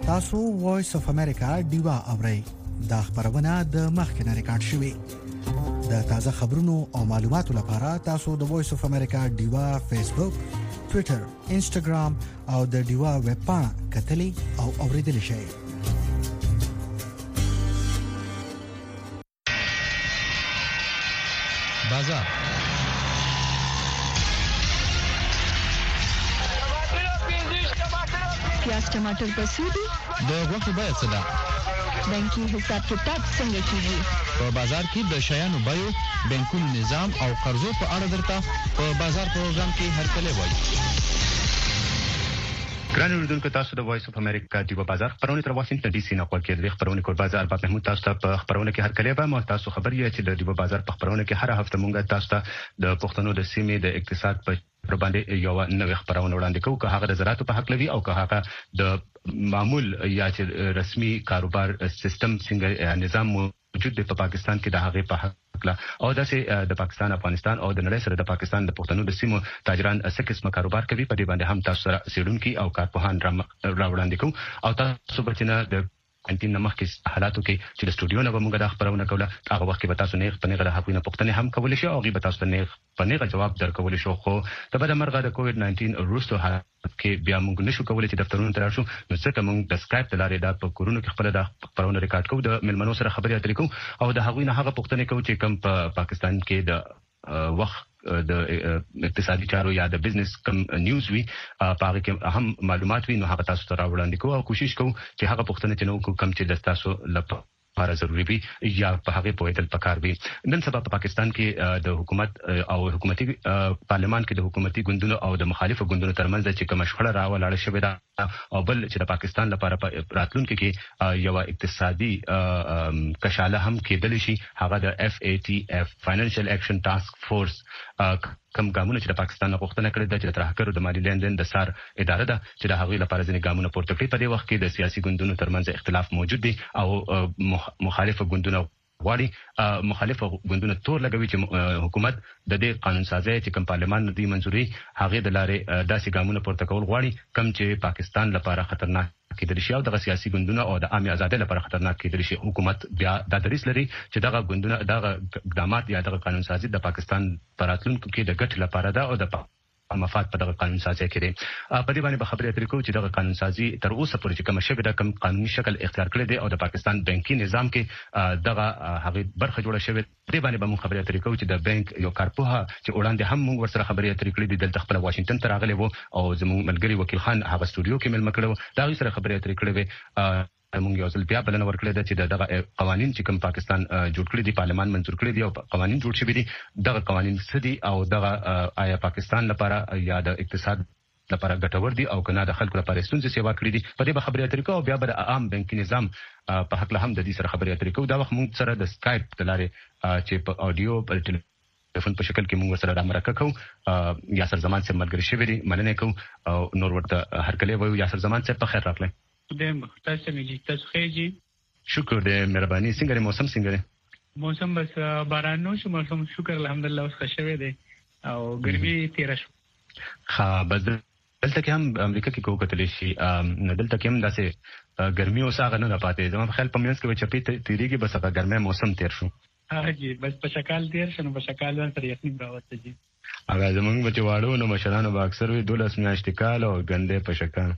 تاسو وایس اف امریکا دیوا اورئ دا خبرونه د مخکنه ریکارډ شوې د تازه خبرونو او معلوماتو لپاره تاسو د وایس اف امریکا دیوا فیسبوک ټوئیټر انسټاګرام او د دیوا ویب پاڼه کتلی او اوریدل شئ بازار پیاز ټماټر پسودي د غوښې بیه څه ده؟ بانکي حساب کتاب څنګه کیږي؟ په بازار کې د شیانو بیو، بانکونو نظام او قرضو په اړه درته په بازار پروګرام کې هرکلی وایي. ګران اوریدونکو، تاسو د وایس اف امریکا دیوا بازار خبرونه تر واشنگټن ډي سي نه خپل کېدل. خبرونه کول بازار په محمود تاسو ته په خبرونه کې هرکلی به مو تاسو خبر یې چې د دیوا بازار په خبرونه کې هر هفته مونږ تاسو ته د پښتنو د سیمې د اقتصاد په پر باندې یو نوې خبرونه وړاندې کوو، که هغه د زراعت په حق لوي او که هغه د معمول یا چې رسمي کاروبار سیستم څنګه نظام موجود دی په پاکستان کې د هغه په حق او داسې د پاکستان، افغانستان او د نړۍ سره د پاکستان د پښتنو د سیمو تاجران څه قسمه کاروبار کوي په دې باندې هم تاسو سره سیډونکي او کارپوهان را وړاندې کوو او تاسو بچنه د انتین نمخ کې حالاتو کې چې د سټوډیو نه به موږ د خبرونه کوله هغه وخت کې به تاسو نه پنهغه د حقوقي پوښتنه هم کولای شئ او غي به تاسو نه پنهغه جواب درکول شو. خو د بده مرغه د کووډ 19 وروسته حالت کې بیا موږ نشو کولای چې دفترونو ته راشو، نو څنګه موږ د سکایپ تلارې د کورونو کې خپل د خبرونه ریکارډ کوو، د ملمنو سره خبرې اترې کوو او د هغوی نه هغه پوښتنه کوو چې کوم په پاکستان کې د وخت د اقتصادي چارو یا د بزنس کم نیوز وی په هغه کې اهم معلومات وي، نو هغه تاسو ته راوړاندې کوو او کوشش کوو چې هغه پوښتنه چې نو کوم چې د تاسو لپاره ضروري وي یا په هغه پوهیدل پکار وي. نن سبا په پاکستان کې د حکومت او حکومتي پارلمان کې د حکومتي ګوندونو او د مخالفو ګوندونو ترمنځ چې کوم شخړه راولاړه شوې ده او بل چې د پاکستان لپاره راتلونکي کې یو اقتصادي کشاله هم کېدل شي، هغه د FATF فاینانشل اکشن ټاسک فورس کوم ګامونه چې د پاکستان غوښتنه کړې ده چې د ترهګرو د مالی لندن د سار اداره ده چې د هغوی لپاره ځینې ګامونه پورته کړي. په دې وخت کې د سیاسي ګوندونو ترمنځ اختلاف موجود دی او مخالفه ګوندونه غواړي مخالفه ګوندونه تور لګوي چې حکومت د دې قانون سازي چې کوم پارلمان د منځوري هغه د لارې داسې ګامونه پورته کول غواړي کوم چې پاکستان لپاره خطرناک کېدل شي او د سیاسي ګوندونو او د عامه آزادۍ لپاره خطرناک کېدل شي. حکومت بیا د دریس لري چې دغه ګوندونه دغه اقدامات یا دغه قانون سازي د پاکستان پراتلونکو کې د ګټ لپاره ده او د مفاد په دغه قانون سازي کې دي. په دې باندې به خبرې اترې کوو چې دغه قانون سازي تر اوسه پورې چې کوم شی د کوم قانوني شکل اختیار کړی دی او د پاکستان بانکي نظام کې دغه هغه برخه جوړه شوې. دې باندې به موږ خبرې اترې کوو چې د بانک یو کارپوها چې وړاندې هم موږ ورسره خبرې اترې کړې دي دلته خپل واشنگټن ته راغلی وو او زموږ ملګری وکیل خان هغه سټوډیو کې ملمه کړو، دا غي سره خبرې اترې کړې وې. موږ یو ځل بیا بلنه ورکړې ده چې دغه قوانين چې کوم پاکستان جوړ کړی دي، پارلمان منظور کړی دي او قوانين جوړ شوي دي، دغه قوانين څه دي او دغه آیا پاکستان لپاره یا د اقتصاد لپاره ګټور دي او کنه د خلکو لپاره ستونزې سیوا کړی دي. په دې به خبرې اترې کوو. بیا به عام بانکي نظام په حق له هم د دې سره خبرې اترې کوو. دا وخت موږ سره د سکایپ تلارې چې په اډیو په ټلیفون په شکل کې موږ سره رامرکه کوو. یاسر زمان سے ملګری شوی دی، مننه کوو او نور ورته هرکلی وایو. یاسر زمان سے په خیر راغلی. تاسو میږي تاسو خېږي. شکر دې مهرباني. څنګه دی موسم؟ څنګه دی موسم؟ بس بارانو شو موسم، شکر الحمدلله اوس ښه دی او ګرمي تیر شو. ها بس دلته کې هم امریکا کې کوو کتلی شي دلته کې هم داسې ګرمي اوس هغه نه پاتې. زما په خیال په میانس کې چپی تیریږي، بس هغه ګرمه موسم تیر شو. جی بس په شکال تیر شنو، په شکال ورته یقین راوته جی. هغه زمونږ بچ واړو نو مشرانو به اکثر وی 12 میاشتې کال او ګندې په شکال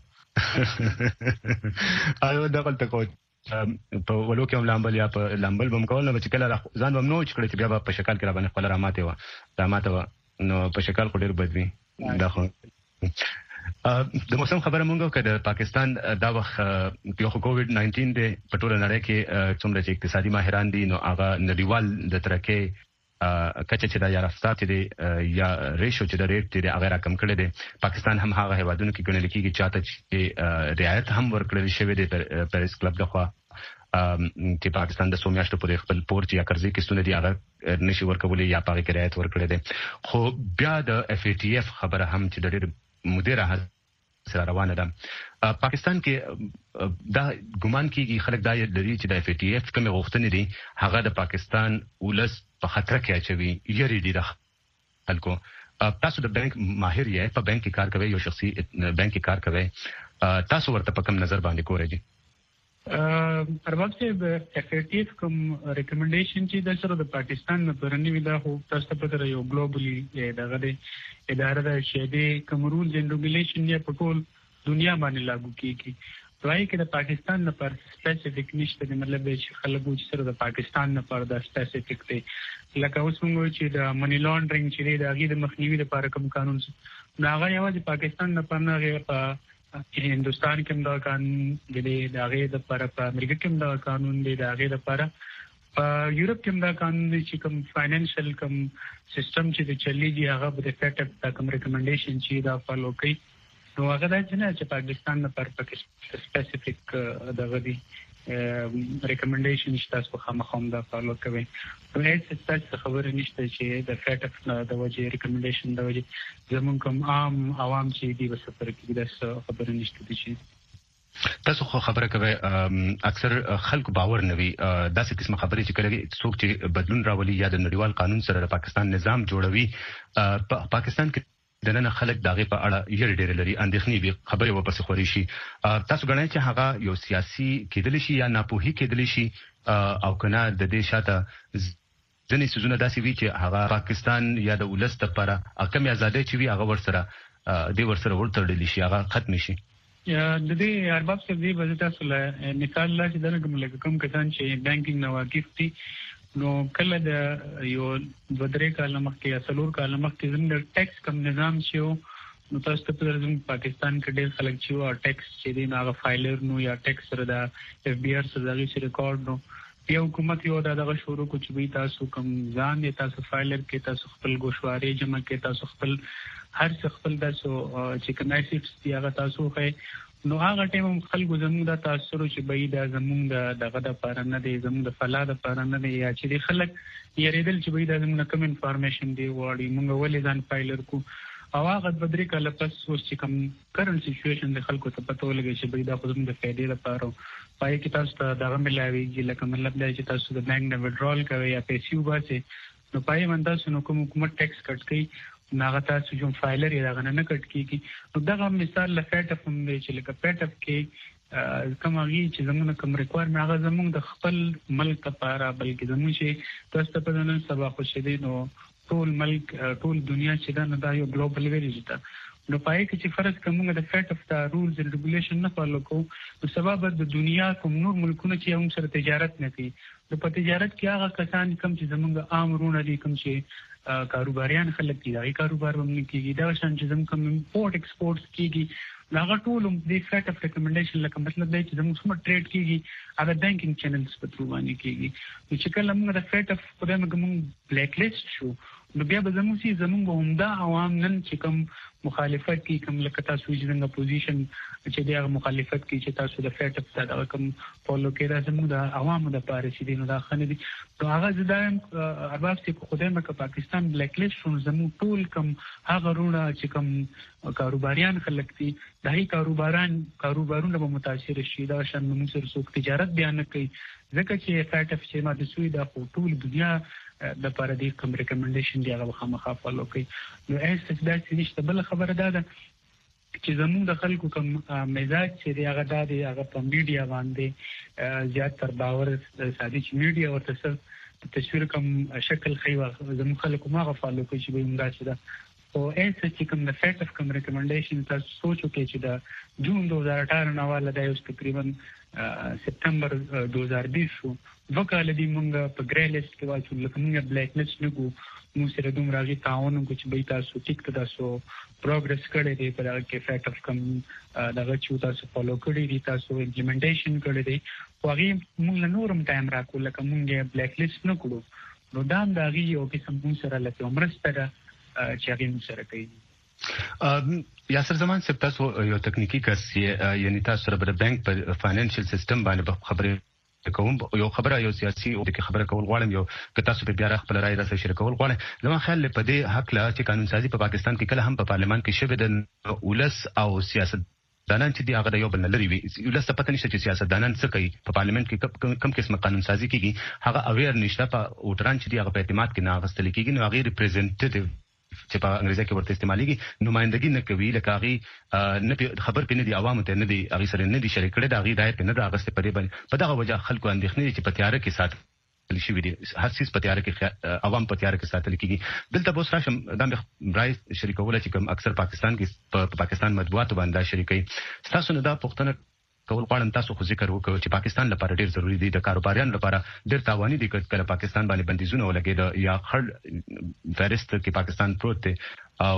ایو دغه تکو په ولو کې هم لامبل یا په لامبل بم کول نو چې کله ځان بم نو چې کړی بیا په شکل کې را باندې خپل راماته و نو په شکل خو ډیر بدوي. دا خو د موسم خبره مونږ کړه. پاکستان دا وخت یو کووډ 19 د پټوله نړۍ کې څومره چې اقتصادي ماهران دي نو هغه نړیوال د ترکه کچه چې دا یا رفتار چې دی یا ریشو چې د ریټ دی هغه رقم کړی دی. پاکستان هم هغه هیوادونو کې ګڼل کېږي چاته چې رعایت هم ورکړل شوی دی پاریس کلب دغه چې پاکستان د سومیاشتو پورې خپل پورچ یا قرضې کیسونه دی هغه نشي ورکولې یا پاره کې رعایت ورکړي دي. خو بیا د FATF خبره هم چې د ډېر مدیره سره روانه ده. پاکستان کې دا ګمان کیږي خلک دا لري چې د FATF کوم غوښتنې دي هغه د پاکستان ولس په خطر کې اچوي. یری دي د خلکو. تاسو د بانک ماهر یې، په بانک کې کار کوي، یو شخصي بانک کې کار کوي، تاسو ورته په کوم نظر باندې ګورئ؟ ارباب صاحب افیکټیو کوم ریکمنډیشن چې د سره د پاکستان نه پرنی ودا هو تاسو په تر یو ګلوبلی دغه د اداره د شیدې کوم رولز اینڈ ریګولیشن یې په ټول دنیا باندې لاګو کیږي دوی کې د پاکستان نه پر سپیسیفیک نشته د مطلب چې خلکو چې سره د پاکستان نه پر د سپیسیفیک دی لکه اوس موږ چې د منی لانډرینګ چې د هغه د مخنیوي لپاره کوم قانون ناغه یوازې پاکستان نه پر نه په هندوستان کې دا قانون دی د هغه د پر په امریکا کې دا قانون دی د هغه د پر په یورپ کې دا قانون دی چې کوم فاینانشل کوم سیستم چې د چلیږي هغه په افیکټ د کوم ریکمنډیشن چې دا فالو کوي نو هغه دا چې پاکستان نه پر سپیسیفیک دغه دی ریکمنډیشن چې تاسو خامخوم دا فالو کوي نو هیڅ تاسو خبره نشته چې د فیکټ د وجه ریکمنډیشن د وجه زمون کوم عام عوام چې دی وسفر کې د خبره نشته چې تاسو خو خبره کوي اکثر خلک باور نوي داسې قسمه خبرې چې کوي څوک چې بدلون راولي یا د نړیوال قانون سره د پاکستان نظام جوړوي پاکستان کې د نن خلک دغه په اړه یې ډېر لري اندېښنې به خبره وپسې خوري شي تاسو غواړئ چې هغه یو سیاسي کېدل شي یا ناپوهي کېدل شي او کنه د دې شاته ځنې سيزونه داسې وي چې هغه پاکستان یا د ولست لپاره حکم آزادۍ چې وي هغه ورسره ورتړل شي هغه ختم شي د دې ارباب څخه دی به تاسو له مثال لا چې دغه کوم کسان چې بانکینګ نه واقف دي نو کله د یو بدرې کال مخکې یا څلور کال مخکې زموږ ټیکس کم نظام شو نو تاسو ته په زموږ پاکستان کې ډېر خلک چې او ټیکس چې دی هغه فایلر نو یا ټیکس سره د اف بي ار سره دغه ریکارډ نو یو حکومت یو دغه شروع کو چې وی تاسو کم ځان دي تاسو فایلر کې تاسو خپل گوشواري جمع کې تاسو خپل هر څه خپل تاسو چې کوم ایسټس دی هغه تاسو خې نو هغه ټیم خلکو زموږ د تاثیر چې به دا زموږ دغه د پاره نه دی زموږ د فلا د پاره نه دی یا چې خلک یریدل چې به دا زموږ کوم انفارمیشن دی وړي موږ ولې ځان فایلر کو او هغه بدري کله پس اوس چې کوم کرنٹ سچويشن د خلکو ته پته ولګي چې به دا خو زموږ د فائدې لپاره پای کې تاسو ته دغه ملاويږي لکه مطلب دا چې تاسو د بانک نه وډرال کوي یا پیسې وباسي نو پای من تاسو نو کوم حکومت ټیکس کټ کوي ناغه تاسو جو فایلر یې دغه نه کټ کیږي نو دغه مثال لفټ اف هم دی چې لکه پټ اف کې کومه چې زمونږ کوم ریکوایرمنت هغه زمونږ د خپل ملک لپاره بلکې زمونږ چې تاسو په نن سبا خوشیدي نو ټول ملک ټول دنیا چې دا یو ګلوبل ویلیج ده نو پای کې چې فرض کومه د فټ اف د رولز اینڈ ریګولیشن نه فالو کوو نو سبب د دنیا کوم نور ملکونه چې هم سره تجارت نه کوي نو په تجارت کې هغه کسان کوم چې زمونږ عام رونه دي کوم چې کاروباریان خلک دي دا کاروبار هم کیږي دا شان چې زموږ کوم امپورټ ایکسپورټس کیږي دا ټول د فټ اف ریکمنډیشن لکه مطلب دی چې زموږ سم ټریډ کیږي هغه بانکینګ چینلز په تھرو باندې کیږي چې کله موږ د فټ اف په دغه کوم بلیک لیست شو نو بیا به زموږ همدا عوام نن چې کوم مخالفت کی کوم لکه تاسو چې څنګه پوزیشن چې د مخالفت کی چې تاسو د فټ اف دا کوم فالو کړئ زموږ د عوامو د پاره چې دینو دا خنه دي نو هغه زدایم ارباب چې خدای مکه پاکستان بلیک لیست شو زموږ ټول کوم هغه رونه چې کوم کاروباریان خلک دي دای کاروبارونه به متاثر شي دا شان موږ سره څوک تجارت بیان کوي ځکه چې فټ اف چې ما د سوی د ټول دنیا د پاره دې کوم ریکمنډیشن دی هغه خامخا فالو کوي نو ایسټ داسې نشته بل خبره ده چې زموږ د خلکو کوم مزاج چې دی هغه د هغه په میډیا باندې زیات تر باور سادي چې میډیا ورته تصویر کوم شکل خیوا زموږ خلکو ما فالو کوي چې به موږ چې دا او ایسټ چې کوم د فیکټ اف کوم ریکمنډیشن تاسو سوچو کې چې دا جون 2018 نه والا د یو تقریبا سپتمبر 2020 شو وکاله دی مونږ په ګری لیست کې واچو لکه مونږ بلیک لیست نه کو موږ سره دوم راځي تعاون کو چې به تاسو ټیک تاسو پروګرس کړی دی په هغه کې فیکټ اف کوم دغه چې تاسو فالو کړی دی تاسو امپلیمنټیشن کړی دی خو هغه مونږ نورم ټایم راکو لکه مونږ بلیک لیست نه کړو نو دا د هغه یو قسم مونږ سره لکه عمرسته چې هغه مونږ سره کوي یاسر زمان صاحب تاسو یو تکنیکی کس یعنی تاسو سره د بانک په فاینانشل سیستم باندې خبرې کوم یو خبره یو سیاسي او د خبره کول غواړم یو که تاسو په بیا خپل رائے راځي شریکول غواړم زما خیال په دې حق لا چې قانون سازي په پاکستان کې کله هم په پارلمان کې شوه د ولس او سیاست دانان چې دی هغه یو بل نه لري وي ولس ته پته نشته چې سیاستدانان څه کوي په پارلیمنت کې کم قسمه قانون سازي کیږي هغه اویر نشته په وټران چې دی هغه په اعتماد کې نه غستل کیږي نو هغه ریپرزنټیټیو چې په انګریزي کې ورته استعماليږي نمائندګي نه کوي لکه هغه نه خبر پینې دي عوامو ته نه دي هغه سره نه دي شریک کړي دا هغه دایره نه دا غسته پدې باندې په دغه وجه خلکو اندېښنې چې په تیاره کې سات شي وي هر څه په تیاره کې عوام په تیاره کې ساتل کیږي دلته به راشم دا برای شریکول چې کوم اکثر پاکستان کې په پاکستان مطبوعات باندې شریکي تاسو نه دا پښتنه کول غواړم تاسو خو ذکر وکړو چې پاکستان لپاره ډیر ضروری دي د کاروباریانو لپاره ډیر تاواني دي کله پاکستان باندې بندیزونه ولګي یا خړ فهرست کې پاکستان پروت دی او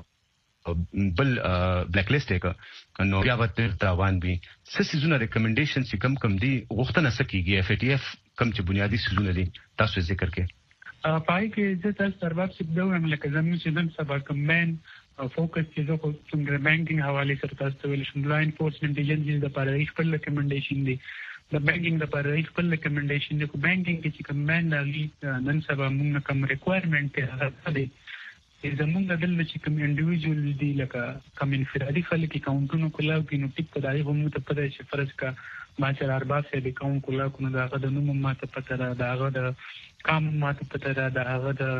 بل بلیک لیست کې نو بیا وته تاوان وي سيزونه ریکمنډیشن چې کم دي غوښتنه سکیږي اف ټي اف کم چې بنیادی سيزونه دي تاسو ذکر کې پای کې د تاسو سرباب څه دوه مملکت زموږ چې نن سبا کمن فوکس چې زه کوم د بانکینګ حواله سره تاسو ویل شم لا انفورسمنت ایجنسیز د لپاره خپل ریکمنډیشن دي د بانکینګ لپاره خپل ریکمنډیشن دي کو بانکینګ کې کمن نن سبا موږ کوم ریکوایرمنت هغه دي زمونږ د دل چې کوم انډیویډوال دي لکه کوم انفرادي خلک اکاونټونو کولاو کې نو ټیک په دای هم ته پته شي فرض کا ما چې ارباب سره د اکاونټ کولاو کو نو دا غو د نوم ما ته پته را دا غو د کام ما ته پته را دا غو د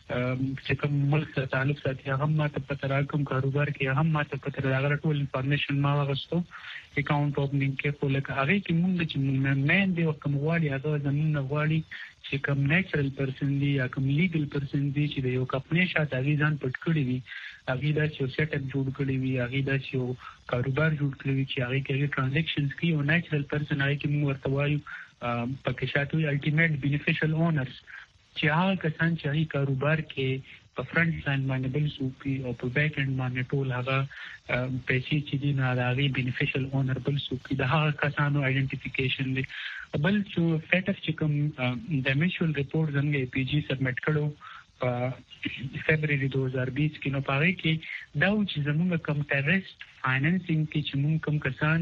چې کوم ملک سره تعلق ساتي هغه ما ته پته را کوم کاروبار کې هم ما ته پته را غو ټول انفارمیشن ما واغستو اکاونټ اوپننګ کې په لکه هغه کې موږ چې مېن دی او کوم غواړي هغه زمونږ غواړي چې کوم نیچرل پرسن دی یا کوم لیګل پرسن دی چې د یو کمپنی شاته ځان پټ کړی وي هغه دا چې سیټ اپ جوړ کړی وي هغه دا چې کاروبار جوړ کړی وي چې هغه کې ټرانزیکشنز کوي او نیچرل پرسن هغه کې موږ ورته وایو پکې شاته الټیمیټ بینیفیشل اونرز چې هغه کسان چې هغه کاروبار کې په فرنٹ لاین باندې بل سوپي او په بیک اند باندې ټول هغه پیسې چې دي نه هغه بینیفیشل اونر بل سوپي د هغه کسانو آئیډنټیفیکیشن دی بل چې فیټ اف چې کوم د میچوال ریپورټ څنګه پی جی سبمټ کړو په فبراير 2020 کې نو پاره کې دا چې زموږ کوم ټیرریسټ فاینانسینګ کې چې موږ کوم کسان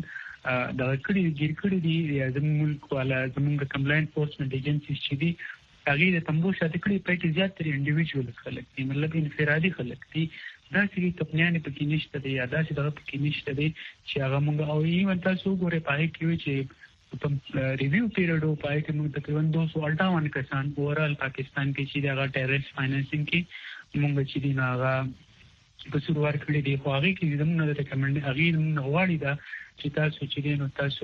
د کړي ګیر کړي دي زموږ ملک والا زموږ کمپلاین انفورسمنت ایجنسیز چې دي هغه د تمبو شاته کړي په زیات تر انډیویډوال خلک دي مطلب انفرادي خلک دي دا چې کمپنیانه پکې نشته دي یا دا چې دغه پکې نشته دي چې هغه موږ او ایون تاسو ګوره پای کې چې په ریویو پیریډ او پای کې موږ تقریبا 258 کسان اورال پاکستان کې چې دغه ټیرریسټ فاینانسینګ کې موږ چې دی هغه په سروار کړی دی خو هغه کې زموږ د ریکمنډ هغه غواړي دا چې تاسو چې نو تاسو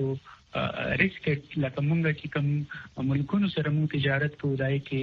ریسک لکه موږ چې کوم ملکونو سره موږ تجارت کوو کې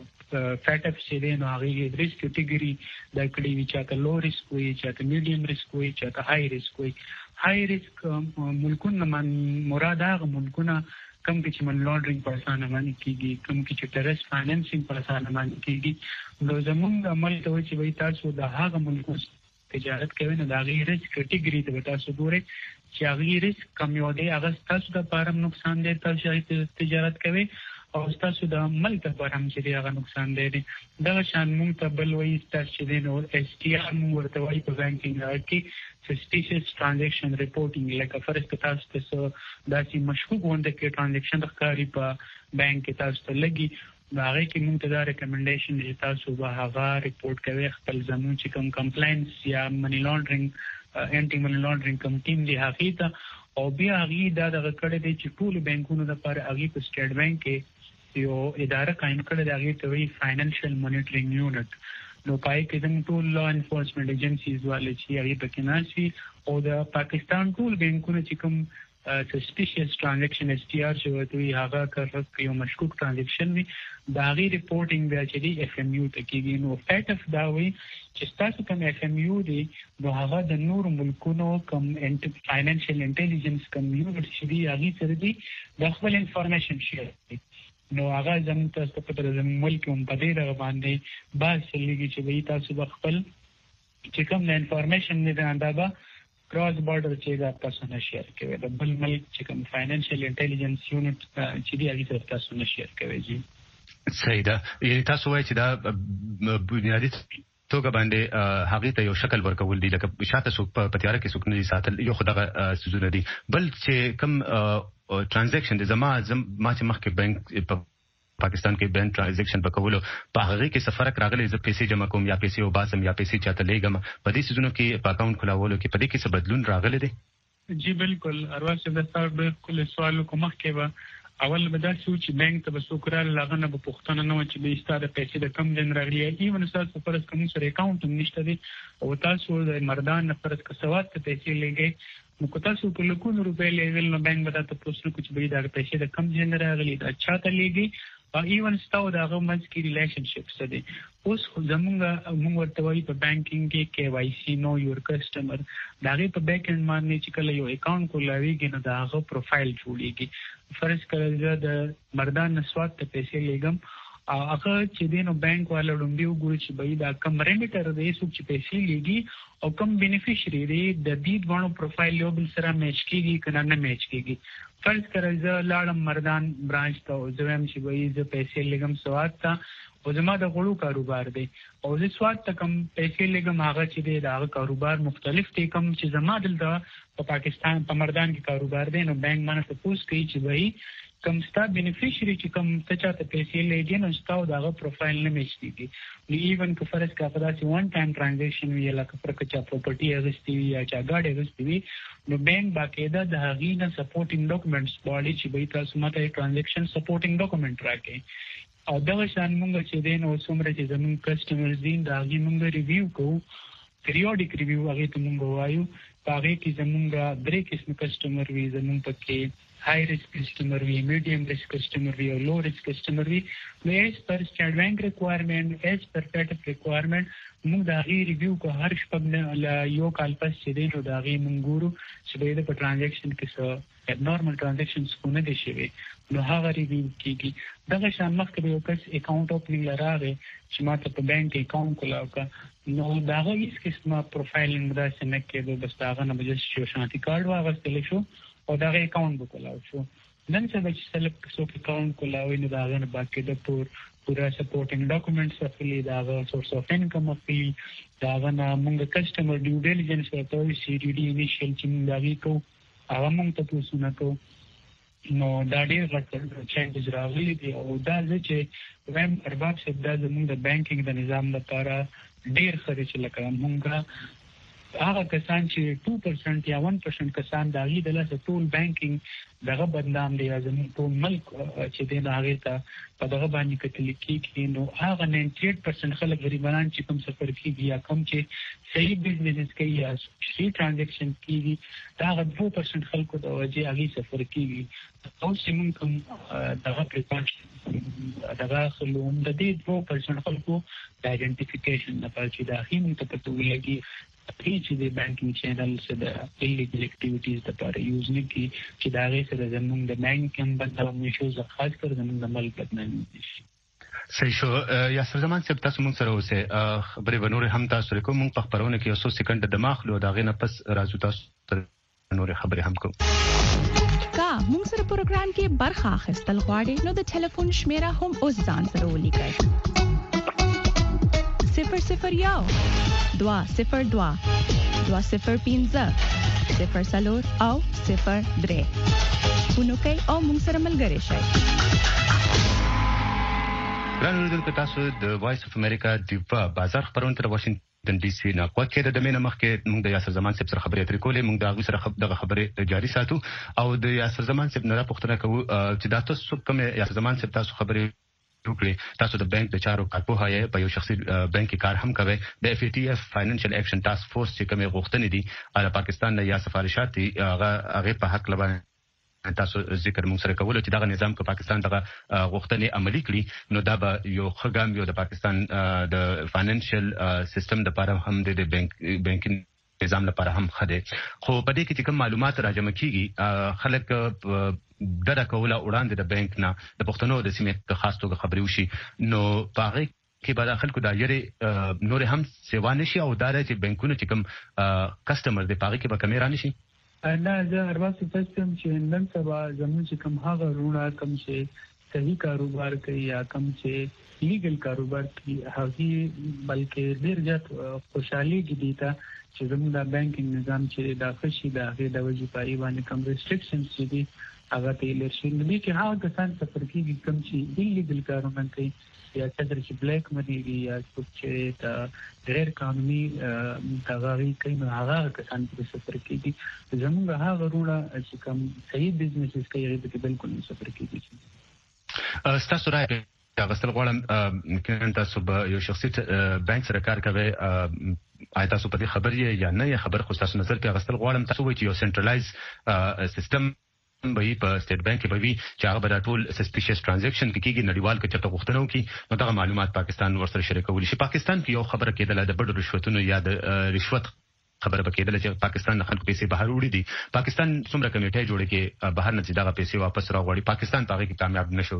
فیټ اپ چې دی نو هغه ریسک کیټګری دا کړي وی چې تا لو ریسک وي چې تا میډیم ریسک وي چې تا های ریسک وي های ریسک ملکونه من مراد هغه ملکونه کم کې چې من لانډرینګ په اسانه باندې کیږي کم کې چې ټیرریسټ فاینانسینګ په اسانه باندې کیږي نو زموږ عمل ته چې وای تاسو د هغه ملکونو تجارت کوي نو دا غي ریسک کیټګری ته تاسو ګورئ چې هغه ریسک کم یو دی هغه تاسو د لپاره نقصان دی تاسو تجارت کوي او تاسو د ملک لپاره هم چې هغه نقصان دی دا شان موږ ته بل وایي تاسو چې نو اس ټي ار موږ ورته وایي په بانکینګ کې suspicious transaction reporting لکه فرض که تاسو ته داسې مشکوک غونډه کې ټرانزیکشن ښکاري په بانک کې تاسو ته لګي هغه کې موږ ته دا ریکمنډیشن دی تاسو به هغه ریپورت کوي خپل زموږ چې کوم کمپلاینس یا منی لانډرینګ انټي منی لانډرینګ کوم ټیم دی هغه ته او بیا هغه دا دغه کړی دی چې ټول بانکونو لپاره هغه په سټیټ بانک کې یو اداره قائم کړی دی هغه ته وی فاینانشل مانیټرینګ یونټ نو پای کې زموږ ټول لا انفورسمنت ایجنسیز والے چې هغه پکې ناشي او د پاکستان ټول بانکونو چې کوم suspicious transaction STR چې وایي هغه یو مشکوک ترانزیکشن وي دا غي ریپورټینګ بیا چې دی FMU ته کېږي نو فیټ اف دا وي چې تاسو کوم FMU دی نو هغه د نور ملکونو کوم فاینانشل انټيليجنس کوم یونټ چې دی هغه سره دی د خپل انفارمیشن شیر نو هغه زموږ تاسو په تر زموږ ملک هم په دې رغ باندې باز لګي چې وایي تاسو خپل چې کوم د انفارمیشن نه دا اندازه کراس بارډر چې دا تاسو نه شیر کوي د بل ملک چې کوم فاینانشل انټيليجنس یونټ چې دی هغه سره تاسو نه شیر کوي جی صحیح ده یعنی تاسو وایي چې دا بنیادی توګه باندې هغه ته یو شکل ورکول دي لکه شاته سو په تیار کې سکنه ساتل یو خدغه سوزونه دي بل چې کوم ترانزیکشن د ما چې مخکې بانک پاکستان کې بانک ترانزیکشن وکولو په هغه کې سفر راغلی ز پیسې جمع کوم یا پیسې او باسم یا پیسې چاته لګم په دې سيزونو کې په اکاونټ کلاولو کې په دې کې څه بدلون راغلی دی جی بالکل ارواح سے د تاسو بالکل سوال کوم کې اول به دا سوچ بانک ته وسوکرال لغنه په پښتنه نو چې به ستاره پیسې د کم جن راغلي ایون تاسو فرض کوم سره اکاونټ نشته دي او تاسو د مردان فرض کا سواد ته پیسې لګي نو کو تاسو په لکونو روپۍ لیول نو بانک به تاسو پوښتنه کوي چې به دا پیسې د کم جن راغلي دا چاته لګي او ایون ستاسو دا غوښمن کی ریلیشنشپ ستدي اوس موږ ورته وایي په بانکینګ کې KYC نو یور کسٹمر دا غي په بیک اند باندې چې کله یو اکاونټ کولاویږي نو دا غو پروفایل جوړیږي فرض کړئ د مردان نسوات ته پیسې لګم او هغه چې دینو بانک والا ډومبي وګوري چې به دا کم ریمیټر دی چې پیسې لګي او کم بینیفیشری دی د دې دوه پروفایل یو بل سره میچ کیږي کنه نه میچ کیږي فرض کړئ زه لاړم مردان برانچ ته او زه هم چې به زه پیسې لګم سواد ته او زما د غړو کاروبار دی او زه سواد ته کم پیسې لګم هغه چې دی دا کاروبار مختلف دی کم چې زما دلته په پاکستان په مردان کې کاروبار دی نو بانک باندې تاسو کوي چې به کم ستا بینیفیشری چې کم ته چاته پیسې لګي نو ستاسو دغه پروفایل نه میچ کیږي نو ایون که فرض کا پدا چې وان ټایم ټرانزیکشن وی لکه فرق چا پراپرټي اغستی وی یا چا ګاډي اغستی وی نو بانک باقاعده د هغې نه سپورټینګ ډاکومېنټس باندې چې به تاسو ماته ټرانزیکشن سپورټینګ ډاکومېنټ راکړي او دا شان موږ چې دین او څومره چې زموږ کسٹمرز دین دا هغې موږ ریویو کوو پیریوډیک ریویو هغې ته موږ وایو په هغې کې زموږ درې قسم کسٹمر وي زموږ پکې high risk customer we medium risk customer we or low risk customer we as per State Bank requirement as per FATF requirement موږ دا غي ریویو کو هر شپه یو کال پس چې دی نو دا غي موږ ګورو چې د ټرانزیکشن کې څه ابنورمال ټرانزیکشنز کو نه دي شوی نو هغه ریویو کیږي دا شان مخکې یو کس اکاونټ اوپننګ لراغه چې ماته په بانک اکاونټ کولاوکا نو دا غي هیڅ قسمه پروفایل نه سم کېدو بس دا غنه بجس شو شانتي کارت واغستل شو او دا غي اکاونټ وکلاو شو نن څه چې سلیکټ سو اکاونټ کولاوي نو دا غنه باقي د پورا سپورټینګ ډاکومېنټس اخلي دا سورس اف انکم اخلي دا غنه موږ کسٹمر ډیو ډیلیجنس ورته CDD انیشل چې موږ دا کو هغه موږ ته پوښتنه کو نو دا ډیر غټ چینجز راغلي دي او دا چې ویم ارباب څخه د زموږ د بانکینګ د نظام لپاره ډیر خرچ لکه موږ هغه کسان چې 2% یا 1% کسان دا غي د لاسه ټول بانکینګ دغه بدنام دی زموږ ټول ملک چې د هغه ته په دغه باندې کتل کېږي نو هغه 98% خلک غریبان چې کوم سفر کیږي یا کوم چې صحیح بزنس کوي یا صحیح ټرانزیکشن کیږي دا 2% خلکو د وجه هغه سفر کیږي او چې موږ کوم دغه پریکاشن دغه خلوم د دې 2% خلکو د آئیډنټیفیکیشن لپاره چې دا هیڅ ته پته ولګي چې د بانکینګ چینل سره د ایلیګل اکټیویټیز لپاره یوز نه کی چې دا غي سره زموږ د بانک هم بدلون نشو خاص کر زموږ د ملک بدلون نشي صحیح شو یا سر زمان چې تاسو مونږ سره اوسه خبرې ونور هم تاسو کوم مونږ په خبرونه کې یو څو سکند د ماخلو دا غي نه پس راځو تاسو نور خبرې هم کوم کا مونږ سره پروګرام کې برخه اخیستل غواړي نو د ټلیفون شمیره هم اوس ځان سره ولیکئ 001 202 205 0 او 03 ونوکي او موږ سره ملګری شئ ګرانو تاسو د وایس اف امریکا د بازار خبرونه تر واشنگټن ډي سي نه کوکه د دمنه مخکې موږ د یاسر زمان سره خبرې اترې کولې موږ د هغه سره دغه خبرې جاري ساتو او د یاسر زمان سره نه پوښتنه کوو چې دا تاسو کوم یاسر زمان سره تاسو خبرې وکړي تاسو د بانک د چارو کارپوهه په یو شخصي بانک کې کار هم کوي د FATF فاینانشل ایکشن ټاسک فورس چې کومه غوښتنې دي د پاکستان نه یا سفارشات هغه په حق لبا تاسو ذکر موږ سره کول چې دا نظام په پاکستان دغه غوښتنې عملي کړي نو دا به یو خګام یو د پاکستان د فاینانشل سیستم لپاره هم د بانکینګ نظام لپاره هم خده خو په دې کې چې کوم معلومات راجمع کیږي خلک دغه کوله وړاندې د بانک نه د پښتنو د سیمې خاص توګه خبري وشي نو پاره کې بعد خلکو د اجرې نور هم سیوا نشي او دار چې بانکونو چې کوم کسٹمر د پاره کې به کمی را نشي نه زه ارباب سیستم چې نن سبا زموږ چې کوم هغه رونه کوم چې صحیح کاروبار کوي یا کوم چې لیګل کاروبار کوي هغه بلکې ډیر زیات خوشحالي دي ته چې زموږ د بانکینګ نظام چې د خشي د هغه د وجې پای باندې کوم ریسټریکشنز دي هغه ته لرشي نو کې هغه کسان سفر کیږي کوم چې ایلیګل کارونه کوي یا چې بلیک منی یا چې غیر قانوني تغاوی کوي نو هغه کسان په سفر کیږي زموږ هغه ورونه چې کوم صحیح بزنسز کوي هغه به بالکل سفر کیږي. تاسو راځي غسل غواړم کله تاسو به یو شخصي بانک سره کار کوي آیا تاسو په دې خبر یې یا نه خبر خو تاسو نظر کې غسل غواړم تاسو وایي چې یو سنټرلایز سیستم به په سټیټ بانک کې به وي چې هغه به ټول سسپیشس ټرانزیکشن کېږي نړیوال کې چټه غوښتنه وکړي نو دا معلومات پاکستان ورسره شریکول شي. پاکستان کې یو خبره کېدله د بډو رشوتونو یا د رشوت خبره بکیدل چې پاکستان نه خلکو پیسې بهر وړي دي. پاکستان څومره کمیټې جوړې کې بهر نه دغه پیسې واپس راوړي پاکستان هغه کې کامیاب نشو.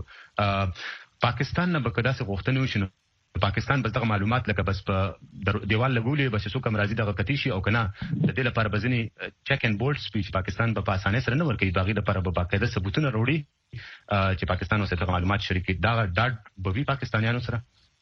پاکستان نه بکدا څه غوښتنه وشي پاکستان بس دغه معلومات لکه بس په دیوال لګولې بس څوک هم راځي دغه کتی شي او کنه د دې لپاره بزنی چیک اینڈ بولډ سپیچ پاکستان په اسانه سره نه ورکوي دغه لپاره به باقاعده ثبوتونه وروړي چې پاکستان اوسه معلومات شریکي دا ډاډ بوي پاکستانیانو سره.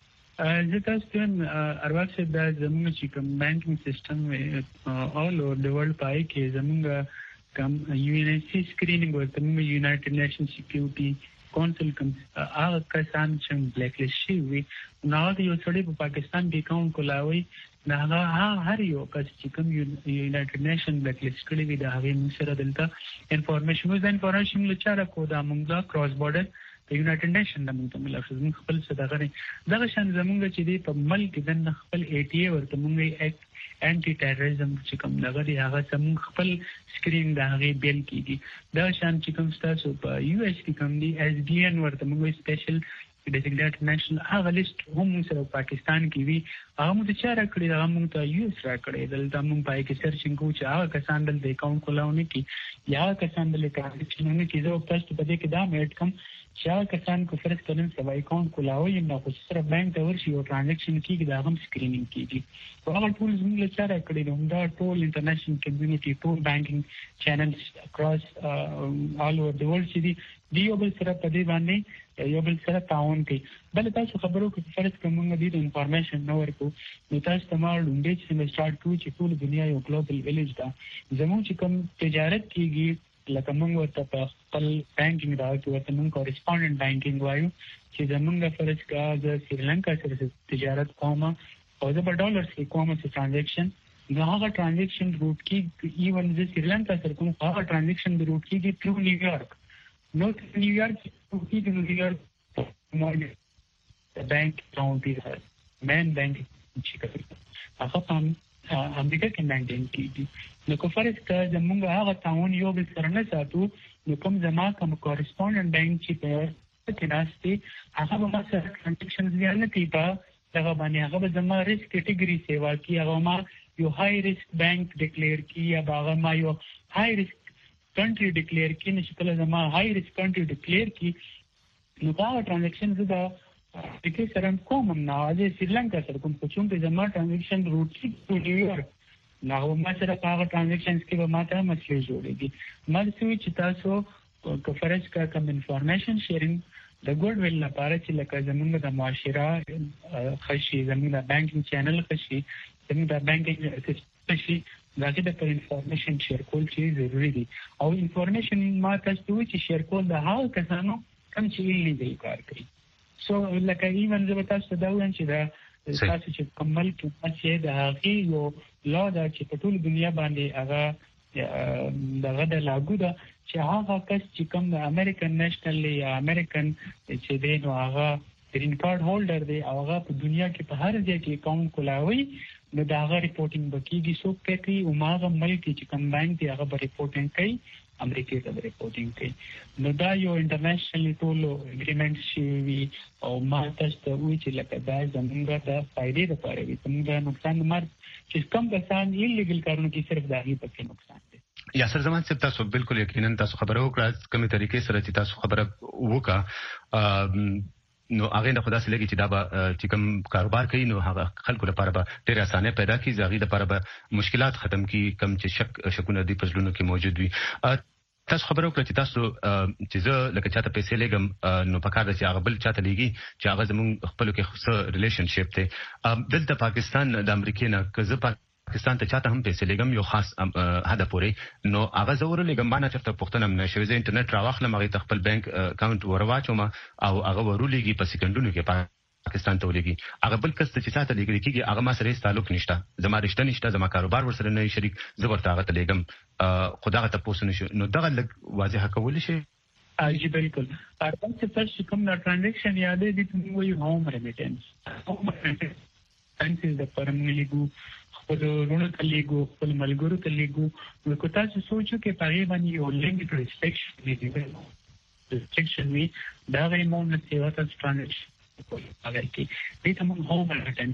زه تاسو ته ارواح چې د زموږ چې کوم بانکینګ سیستم all over the world پای کې زموږ کوم UNSC سکرینینګ ورته موږ یونایټډ نیشن سکیورټي کونسل کوم هغه کسان چې بلیک لیست شي وي نو یو څړې په پاکستان کې اکاونټ کولاوي نه هر یو کس چې کوم یونایټډ نیشن بلیک لیست کړي وي دا هغه سره دلته انفارمیشن لچاره کو دا موږ کراس بارډر د یونایټډ نیشن د موږ ملافظ خپل صدقه دغه شان زموږ چې دی په ملک د خپل ATA ورته موږ انټي ټیرریزم چې کوم لغړی هغه زموږ خپل سکرین د هغه بیل کیږي دا شان چې کوم تاسو په US کې کوم دی SDN ورته موږ سپیشل ډیزیګنیټډ نیشنل هغه لیست هم سره پاکستان کې وی هغه موږ چې راکړی هغه موږ ته US راکړی دلته موږ پای کې سرچینګ کوو چې هغه کسان د اکاونټ کولاونه کې یا کسان د ټرانزیکشنونه کې زه تاسو په دې کې دا مېټ کوم چې هغه کسان کو فرض کړم چې اکاونټ کولاوي نو خو سره بانک ته ورشي او ټرانزیکشن کېږي دا هم سکرینینګ کېږي هغه ټول زموږ لپاره راکړی نو دا ټول انټرنیشنل کمیونټي ټول بانکینګ چینلز اکراس all over the world چې دی یو بل سره په دې باندې یو بل سره تعاون کوي. بل تاسو خبرو کې فرض کوم موږ د انفارمیشن نو ورکو نو تاسو تمام لومړی چې سٹارټ کوو چې ټول دنیا یو ګلوبل ویلیج دا زموږ چې کوم تجارت کیږي لکه موږ ورته په خپل بانکینګ راځو ورته موږ کورسپونډنټ بانکینګ وایو چې زموږ فرض کا د سریلانکا سره تجارت کومه او د ډالرز کې کومه ټرانزیکشن هغه ټرانزیکشن روټ کې ایون د سریلانکا سره کوم هغه ټرانزیکشن روټ کې د ترو نیویارک نو نیویارک کې د نیویارک بانک اکاونټ دی مین بانک چې کوي هغه په امریکا کې بانکینګ کیږي نو کو فرض کا زموږ هغه تعاون یو بل سره نه ساتو نو کوم زما کوم کورسپونډنټ بانک چې په کې ناشتي هغه به ما سره ټرانزیکشن زیات نه کوي په هغه باندې هغه زما ریسک کټګوري سیوا کی هغه ما یو های ریسک بانک ډیکلیئر کی یا هغه ما یو های ریسک کنټری ډیکلیئر کی نشي کله زما های ریسک کنټری ډیکلیئر کی نو دا ټرانزیکشن زدا دغه سره کوم نه اځه سریلانکا سره کوم چې زما ټرانزیکشن روټ کی نیویارک نو ما سره هغه ټرانزیکشنز کې به ماته مسلې جوړېږي مرسوي چې تاسو کفرج کا کوم انفارمیشن شیرینګ د ګډ ویل لپاره چې لکه زمونږ د معاشره خشي زمونږ د بانکینګ چینل خشي زمونږ د بانکینګ خشي داګه د انفارمیشن شیر کول چې ضروری دي او انفارمیشن ما تاسو چې شیر کول د هغه کسانو کوم چې ایلیګل کار کوي سو لکه ایون زه تاسو دا وایم چې دا تاسو چې کمل کې چې د هغه یو لا دا چې په ټول دنیا باندې هغه دغه د لاګو دا چې هغه کس چې کوم د امریکن نېشنل یا امریکن چې دی نو هغه گرین کارت هولډر دی او هغه په دنیا کې په هر ځای کې اکاونټ کولاوي نو دا هغه ریپورټینګ وکړي سو کوي او ماغه ملک چې کوم بانک دی هغه به ریپورټینګ کوي امریکا ته ریپورټینګ کوي نو دا یو انټرنیشنل ټول اګریمنټ شي او ما تاسو ته وایي چې لکه دا زموږ د فائدې لپاره وي زموږ نقصان مر چې کوم کسان ایلیګل کارونه کې صرف داغي پکې نقصان دي. یاسر زمان صاحب تاسو بالکل یقینا تاسو خبرو وکړه کومه طریقې سره چې تاسو خبره وکړه نو هغه د خدا سره لګي چې دا به چې کوم کاروبار کوي نو هغه خلکو لپاره به ډېر اسانه پیدا کړي ځاګي لپاره به مشکلات ختم کړي کم چې شکونه دي پزلونو کې موجود وي. تاسو خبرو وکړه چې تاسو چې زه لکه چاته پیسې لګم نو پکاره چې هغه بل چاته لګي چې هغه زموږ خپل کې څه ریلیشنشپ دی دلته پاکستان د امریکا نه که زه پاکستان ته چاته هم پیسې لګم یو خاص هدف پورې نو هغه زور لګم ما نه چرته پښتنه نه شوي زه انټرنیټ راوخلم هغه خپل بانک اکاونټ ورواچوم او هغه ورولېږي په سکندونو کې پاکستان ته ولېږي هغه بل کس چې چاته لګل کېږي هغه ما سره تعلق نشته زما رشتہ نشته زما کاروبار ورسره نه شریک زه ورته هغه ته لګم خدای ته پوسونه شو نو دغه لګ واضح کول شي جی بالکل اربان سے فرسٹ کوم نا ټرانزیکشن یادې دي ته وی هوم ریمیټنس انټل د پرملی ګو خپل رونه کلیګو خپل ملګرو کلیګو نو کو تاسو سوچو کې پاره باندې یو لینک ریسپیکټ دی ریسټریکشن وی دا غي مون نه سیوا تاسو ټرانزیکشن اگر کې دې ته موږ هوم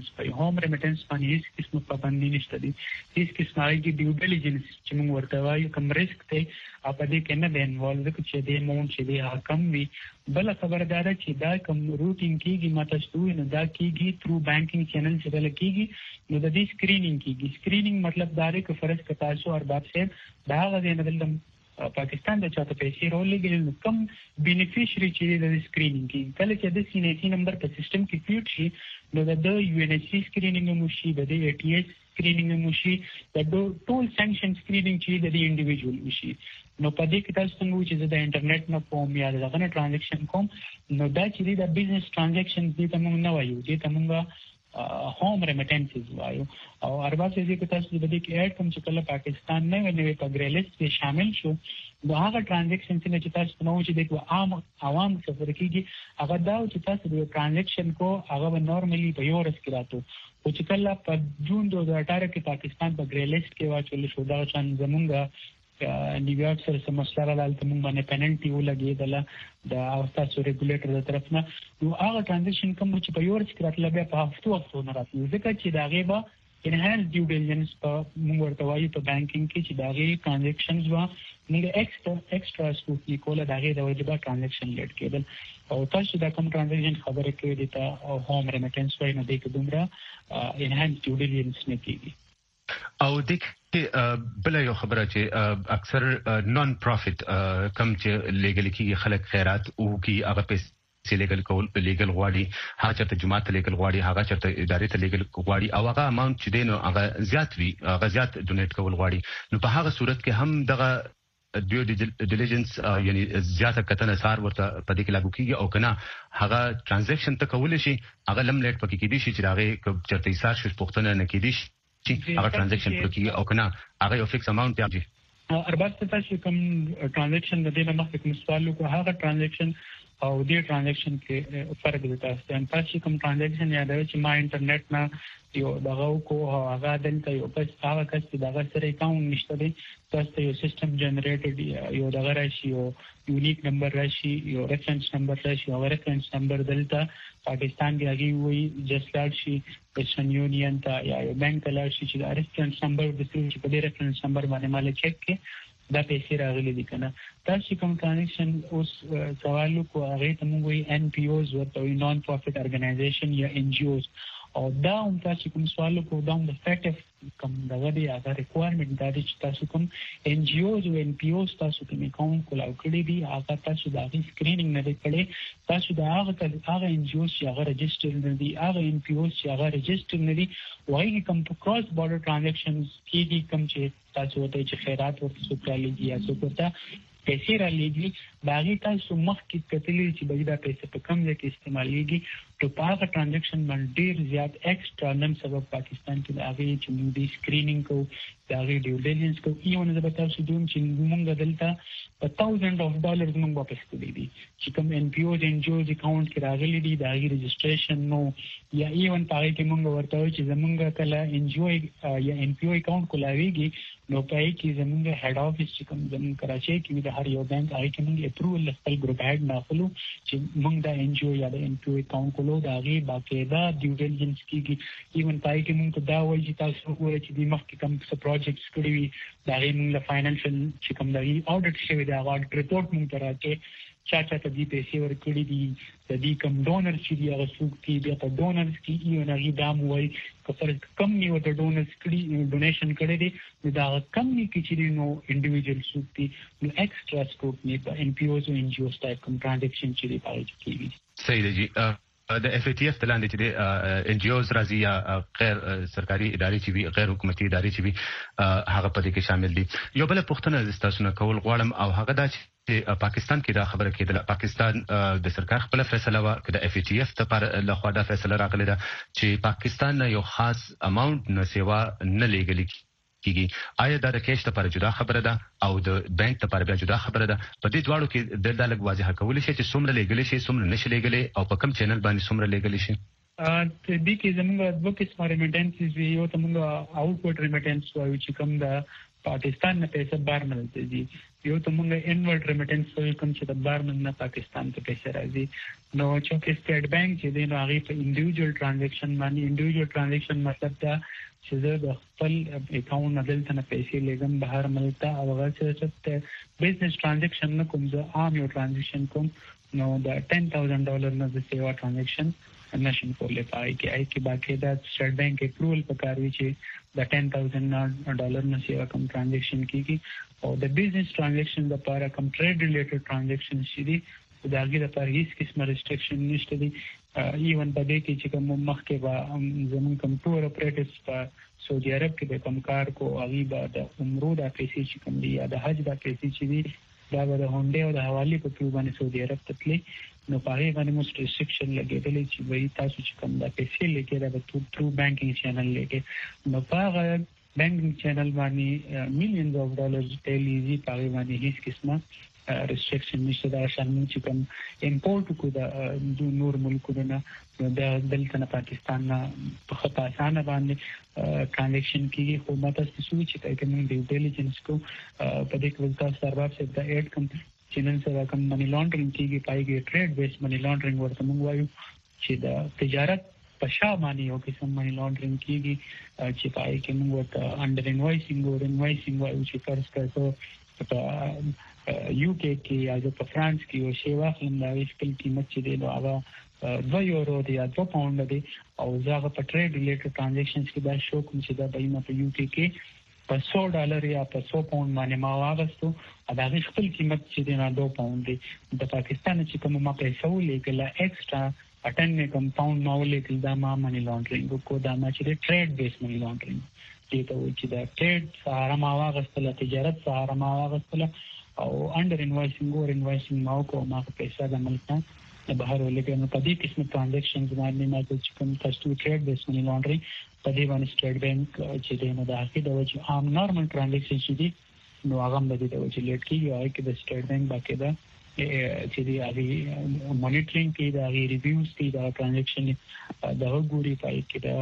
ریمیټنس باندې هیڅ قسم پابندي نشته دي هیڅ قسم هغه ډیو ډیلیجنس چې موږ ورته وایو کوم ریسک ته په دې کې نه دی انوالو چې دې مون چې دې کم وي بل خبردار چې دا کوم روټین کېږي ماته شوی نه دا کېږي تھرو بانکینګ چینل چې دل کېږي نو د دې سکرینینګ مطلب دا دی چې فرض کتا شو اور باب سے دا غوډه نه دلم پاکستان د چاته پیسې رولېږي کم بینیفیشري چې د سکرینینګ کې کله چې د سینې نمبر په سیستم کې فیوډ شي نو د یو ان ایچ سی سکرینینګ مو شي د ای ټی ایس سکرینینګ مو شي د ټول سانکشن سکرینینګ چې د انډیویډوال شي نو په دې کې تاسو څنګه چې د انټرنیټ نه کوم یا دغه ټرانزیکشن کوم نو دا چې د بزنس ټرانزیکشن دې ته موږ نه وایو دې ته موږ هوم ریمیټنسز وایو او ارباب چې تاسو د دې کې اډ کوم چې کله پاکستان نه ونوي په ګری لیست کې شامل شو نو هغه ټرانزیکشن چې تاسو نو چې د عوام سفر کېږي هغه دا چې تاسو د ټرانزیکشن کو هغه نورمالي په یو ورځ کې راته او چې کله په جون 2018 کې پاکستان په ګری لیست کې واچول شو دا چې زمونږ نیویارک سره سمسلره لالته موږ باندې پینلټي ولګېدله د اوساسو ریګولیټر د طرف نه نو هغه ټرانزیکشن کوم چې په یو ورځ کې راتله بیا په هفتو نه راتله ځکه چې دا غیبه انهانس ډیو ډیلیجنس په موږ ورته وایو په بانکینګ کې چې دا غي ټرانزیکشنز وا موږ ایکسترا سکوپي کوله دا غي د وجبه ټرانزیکشن لیټ کېدل او تاسو دا کوم ټرانزیکشن خبره کوي د هوم ریمیټنس وای نه دی کې دومره انهانس ډیو ډیلیجنس نه کیږي او د بل یو خبره چې اکثر نون پروفټ کم چې لیګل کیږي خلک خیرات او کی هغه پیسې لیګل کول لیګل غواړي هغه چرته جماعت ته لیګل غواړي هغه چرته ادارې ته لیګل غواړي او هغه اماونت چې دینو هغه زیات وي هغه زیات ډونیټ کول غواړي نو په هغه صورت کې هم دغه ډیو ډیلیجنس یعنی زیاته کتنه سار ورته په دې کې لاګو کیږي او کنه هغه ټرانزیکشن ته کول شي هغه لم لیټ پکې کېدی شي چې هغه چرته ایثار شي پښتنه نه کېدی شي چې هغه ټرانزیکشن پکې او کنه هغه یو فکس اماونت دی ارباب تاسو کوم ټرانزیکشن د دې نه مخکې کوم سوال کو هغه ټرانزیکشن او دې ټرانزیکشن کې فرق دی تاسو کوم ټرانزیکشن یادوي چې ما انټرنیټ نه یو دغه کو هغه دلته یو کس هغه کس چې دغه سره اکاونټ نشته دی تاسو یو سیستم جنریټډ یو دغه راشي یو یونیک نمبر راشي یو ریفرنس نمبر راشي او ریفرنس نمبر دلته پاکستان کې هغه وی جسٹ لاړ شي ویسټرن یونین ته یا یو بانک ته لاړ شي چې ریفرنس نمبر د څه په دې ریفرنس نمبر باندې مال چک کې دا پیسې راغلي دي کنه تاسو کوم ټرانزیکشن اوس سوالو کو هغه ته موږ وی ان پی اوز ورته وی نون پروفټ ارګنایزیشن یا ان جی اوز او دا هم تاسو کوم سوالو کو دا د فیکټ کوم دغه دی هغه ریکوایرمنت دا چې تاسو کوم ان جی اوز او ان پی اوز تاسو کوم اکاونټ کولاو کړی دی هغه تاسو دا سکرینینګ نه دی کړی تاسو دا هغه ان جی اوز چې هغه رجسټر نه دی هغه ان پی اوز چې هغه رجسټر نه دی وایي کوم کراس بارډر ټرانزیکشنز کې دي کوم چې تاسو ته چې خیرات ورته سوکړی یا څه پیسې را لېږي باغی تاسو مخکې کتلې چې به دا پیسې په کم ځای کې استعمالېږي نو په هغه ټرانزیکشن باندې ډېر زیات ایکسټرا نن سبب پاکستان کې د هغې چې موږ د سکرینینګ کوو د هغې ډیو ډیلیجنس کوو ایون زه به تاسو دوم چې موږ دلته په $1000 موږ واپس کړي دي چې کوم ان پی اوز ان جی اوز اکاونټ کې راغلي دي د هغې رجسټریشن نو یا ایون په هغې کې موږ ورته وایو چې زموږ کله ان جی او یا ان پی او اکاونټ کولاویږي نو په هغې کې زموږ هیډ افیس چې کوم زموږ کراچۍ کې د هر یو بانک هغې کې موږ اپروول خپل ګروپ هیډ ناخلو چې موږ د ان جی او یا د ان پی او اکاونټ کولو د هغې باقاعده ډیو ډیلیجنس کېږي ایون په هغې کې موږ ته دا وایي چې تاسو وګورئ چې دوی مخکې کوم څه پروجیکټس کړي وي د هغې موږ له فاینانشل چې کوم د هغې اډټ شوی دی هغه اډټ ریپورټ موږ ته راکړي چا ته دې پیسې ورکړي دي د دې کوم ډونرز چې دي هغه څوک دي بیا په ډونرز کې ایون هغې دا مو وایي که فرض کم یې ورته ډونرز کړي ډونیشن کړی دی نو د هغه کم یې کې چې دي نو انډیویجوال څوک دي نو ایکسټرا سکوپ نه په ان پی اوز او ان جی اوز ټایپ کوم ټرانزیکشن چې دي په هغې کې کېږي صحیح دی جی د اف ای ټی اف تلاندې چې د ان جی اوز راځي یا غیر سرکاري ادارې چې وي غیر حکومتي ادارې چې وي هغه په دې کې شامل دي. یو بل پوښتنه تاسو نه کول غواړم او هغه دا چې پاکستان کې دا خبره کېدله پاکستان د سرکار خپل فیصله وا کړه اف ای ټی اف ته پر لخوا دا فیصله راغله چې پاکستان یو خاص اماونت نه سیوا نه لګل کیږي. آیا دا د کیش لپاره جدا خبره ده او د بانک لپاره بیا جدا خبره ده؟ په دې دواړو کې د لږ واضحه کول شي چې څومره لګل شي څومره نشي لګل او په کوم چینل باندې څومره لګل شي؟ دې کې زموږ د قسمه ریمیټنسز یو ته موږ آوټورډ ریمیټنس وایو چې کوم د پاکستان نه پیسې بهر نه راځي، یو ته موږ انورډ ریمیټنس وایو کوم چې د بهر نه پاکستان ته پیسې راځي. نو چې سټیټ بانک چې دی نو هغه په انډیویډوال ټرانزیکشن باندې انډیویډوال ټرانزیکشن مطلب دا چې زه د خپل اکاونټ نه دلته نه پیسې لګم بهر ملک ته او هغه چې بزنس ټرانزیکشن نه کوم زه عام یو ټرانزیکشن کوم نو د $10,000 نه د سیوا ټرانزیکشن نشم کولای پای کې باقاعده سټیټ بانک اپروول پکاروي چې د $10,000 نه سیوا کوم ټرانزیکشن کیږي او د بزنس ټرانزیکشن لپاره کوم ټریډ ریلیټډ ټرانزیکشن شي دي د هغه لپاره هیڅ قسمه ریسټریکشن نشته دي. ایون په دې کې چې کوم مخکې به زمون کوم ټور اپریټرز په سعودي عرب کې د کوم کار کو هغه به د عمره د پیسې چې کوم دي یا د حج د پیسې چې دي دا به د هونډې او د حواله په توګه باندې سعودي عرب ته تللی نو په هغه باندې مو ریسټریکشن لګېدلې چې وایي تاسو چې کوم د پیسې لګې دا به ترو بانکینګ چینل لګې نو په هغه بانکینګ چینل باندې millions of dollars daily په هغه باندې هیڅ قسمه restriction نشته. دا شامل چې کوم امپورټ کو د نور ملکونو نه د دلته نه پاکستان نه په خطا اسانه باندې ټرانزیکشن کیږي. خو ماته څه چې کوم ډیو ډیلیجنس کو په دې کې ولتا سرباب سے د اډ کوم چینل سره کوم منی لانډرینګ کیږي پایږي ټریډ بیس منی لانډرینګ ورته موږ وایو چې د تجارت په شا باندې یو قسم منی لانډرینګ کیږي چې پای کې موږ ورته انډر انوایسینګ او انوایسینګ وایو چې فرض کړو په یو کې یا په فرانس کې یو شی واخلم دا خپل قیمت چې دی نو هغه €2 دی یا £2 دی او زاغه په ټریډ ریلیټډ ټرانزیکشنز کې دا شو کوم چې دا بېمه په یو کې په $100 یا په £100 باندې ما واغستو دا خپل قیمت چې دی نو £2 دی. د پاکستان چې کوم ما پیسې ولګل ایکسترا اټن کوم پاوند ما ولګل دا ما منی لانډرینګ کو دا ما چې ټریډ بیس منی لانډرینګ دي ته وایي چې دا ټریډ سهار ما واغستل تجارت سهار ما واغستل او انډر انوایسینګ او انوایسینګ ما کو ما پیسې د ملک نه بهر ولګل نو په دې قسم ټرانزیکشنز باندې ما چې کوم تاسو ټریډ بیس منی لانډرینګ په دې باندې سټیټ بانک چې د نو د حقیقت د وجه عام نارمل ټرانزیکشن چې دي نو هغه هم د دې د وجه لیټ کیږي او کې د سټیټ بانک باقاعده چې دی هغه مانیټرینګ کې دا ریویوز کې دا ټرانزیکشن دا ګوري پای کې دا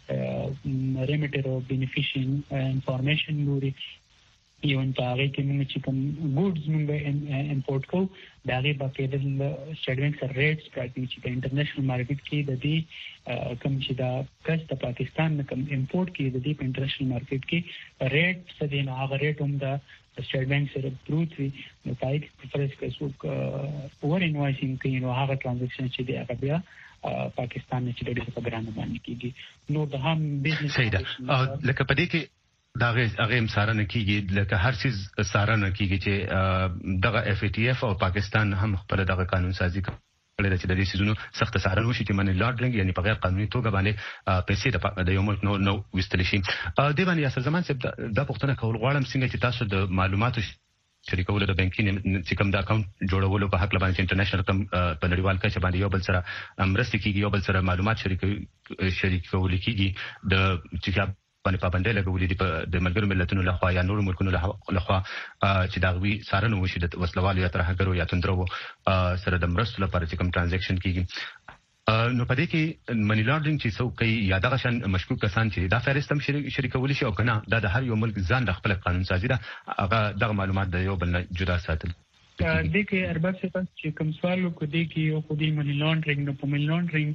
ریمیټر او بینیفیشن انفارمیشن ګوري یو ان هغه کې موږ چې کوم ګوډز موږ امپورټ کوو دا غي باقاعده سټیټ بانک سره ریټس پراتی چې په انټرنیشنل مارکیټ کې د دې کوم چې دا کس د پاکستان نه کوم امپورټ کې د دې په انټرنیشنل مارکیټ کې ریټ څه دی نو هغه ریټ هم دا سټیټ بانک سره پروت وي نو پای کې فرض کړئ څوک اور انوایسینګ کوي نو هغه ټرانزیکشن چې دی هغه بیا پاکستان نه چې د دې په ګرانه باندې کیږي نو د هم بزنس سیدا لکه په دې کې دا هغه سارنه کیږي لکه هر څه سارنه کیږي چې دغه اف ای ټی اف او پاکستان هم خپل دغه قانون سازي کړی چې د دې سيزونو سخت سارنه وشي چې منی لانډرینګ یعنی په غیر قانوني توګه باندې پیسې د یو ملک نو وستل شي. دی باندې یاسر زمان صاحب دا پوښتنه کول غواړم څنګه چې تاسو د معلوماتو شریکولو د بانکي چې کوم د اکاونټ جوړولو په حق لبان چې انټرنیشنل کم په نړیوال کچه باندې یو بل سره مرسته کیږي یو بل سره معلومات شریکول کیږي د چې باندې پابندۍ لګولې دي د ملګرو ملتونو لخوا یا نورو ملکونو لخوا چې دا غوي سارنه وشي د وسلوالو یا ترهګرو یا تندرو سره د مرستو لپاره چې کوم ټرانزیکشن کیږي نو په دې کې منی لانډرینګ چې څوک کوي یا دغه شان مشکوک کسان چې دا فهرست هم شریکول شي او کنه دا د هر یو ملک ځان د خپل قانون سازي ده هغه دغه معلومات د یو بل نه جدا ساتل دي کې ارباب څه چې کوم سوال کو دي کې یو خو دې منی لانډرینګ نو په منی لانډرینګ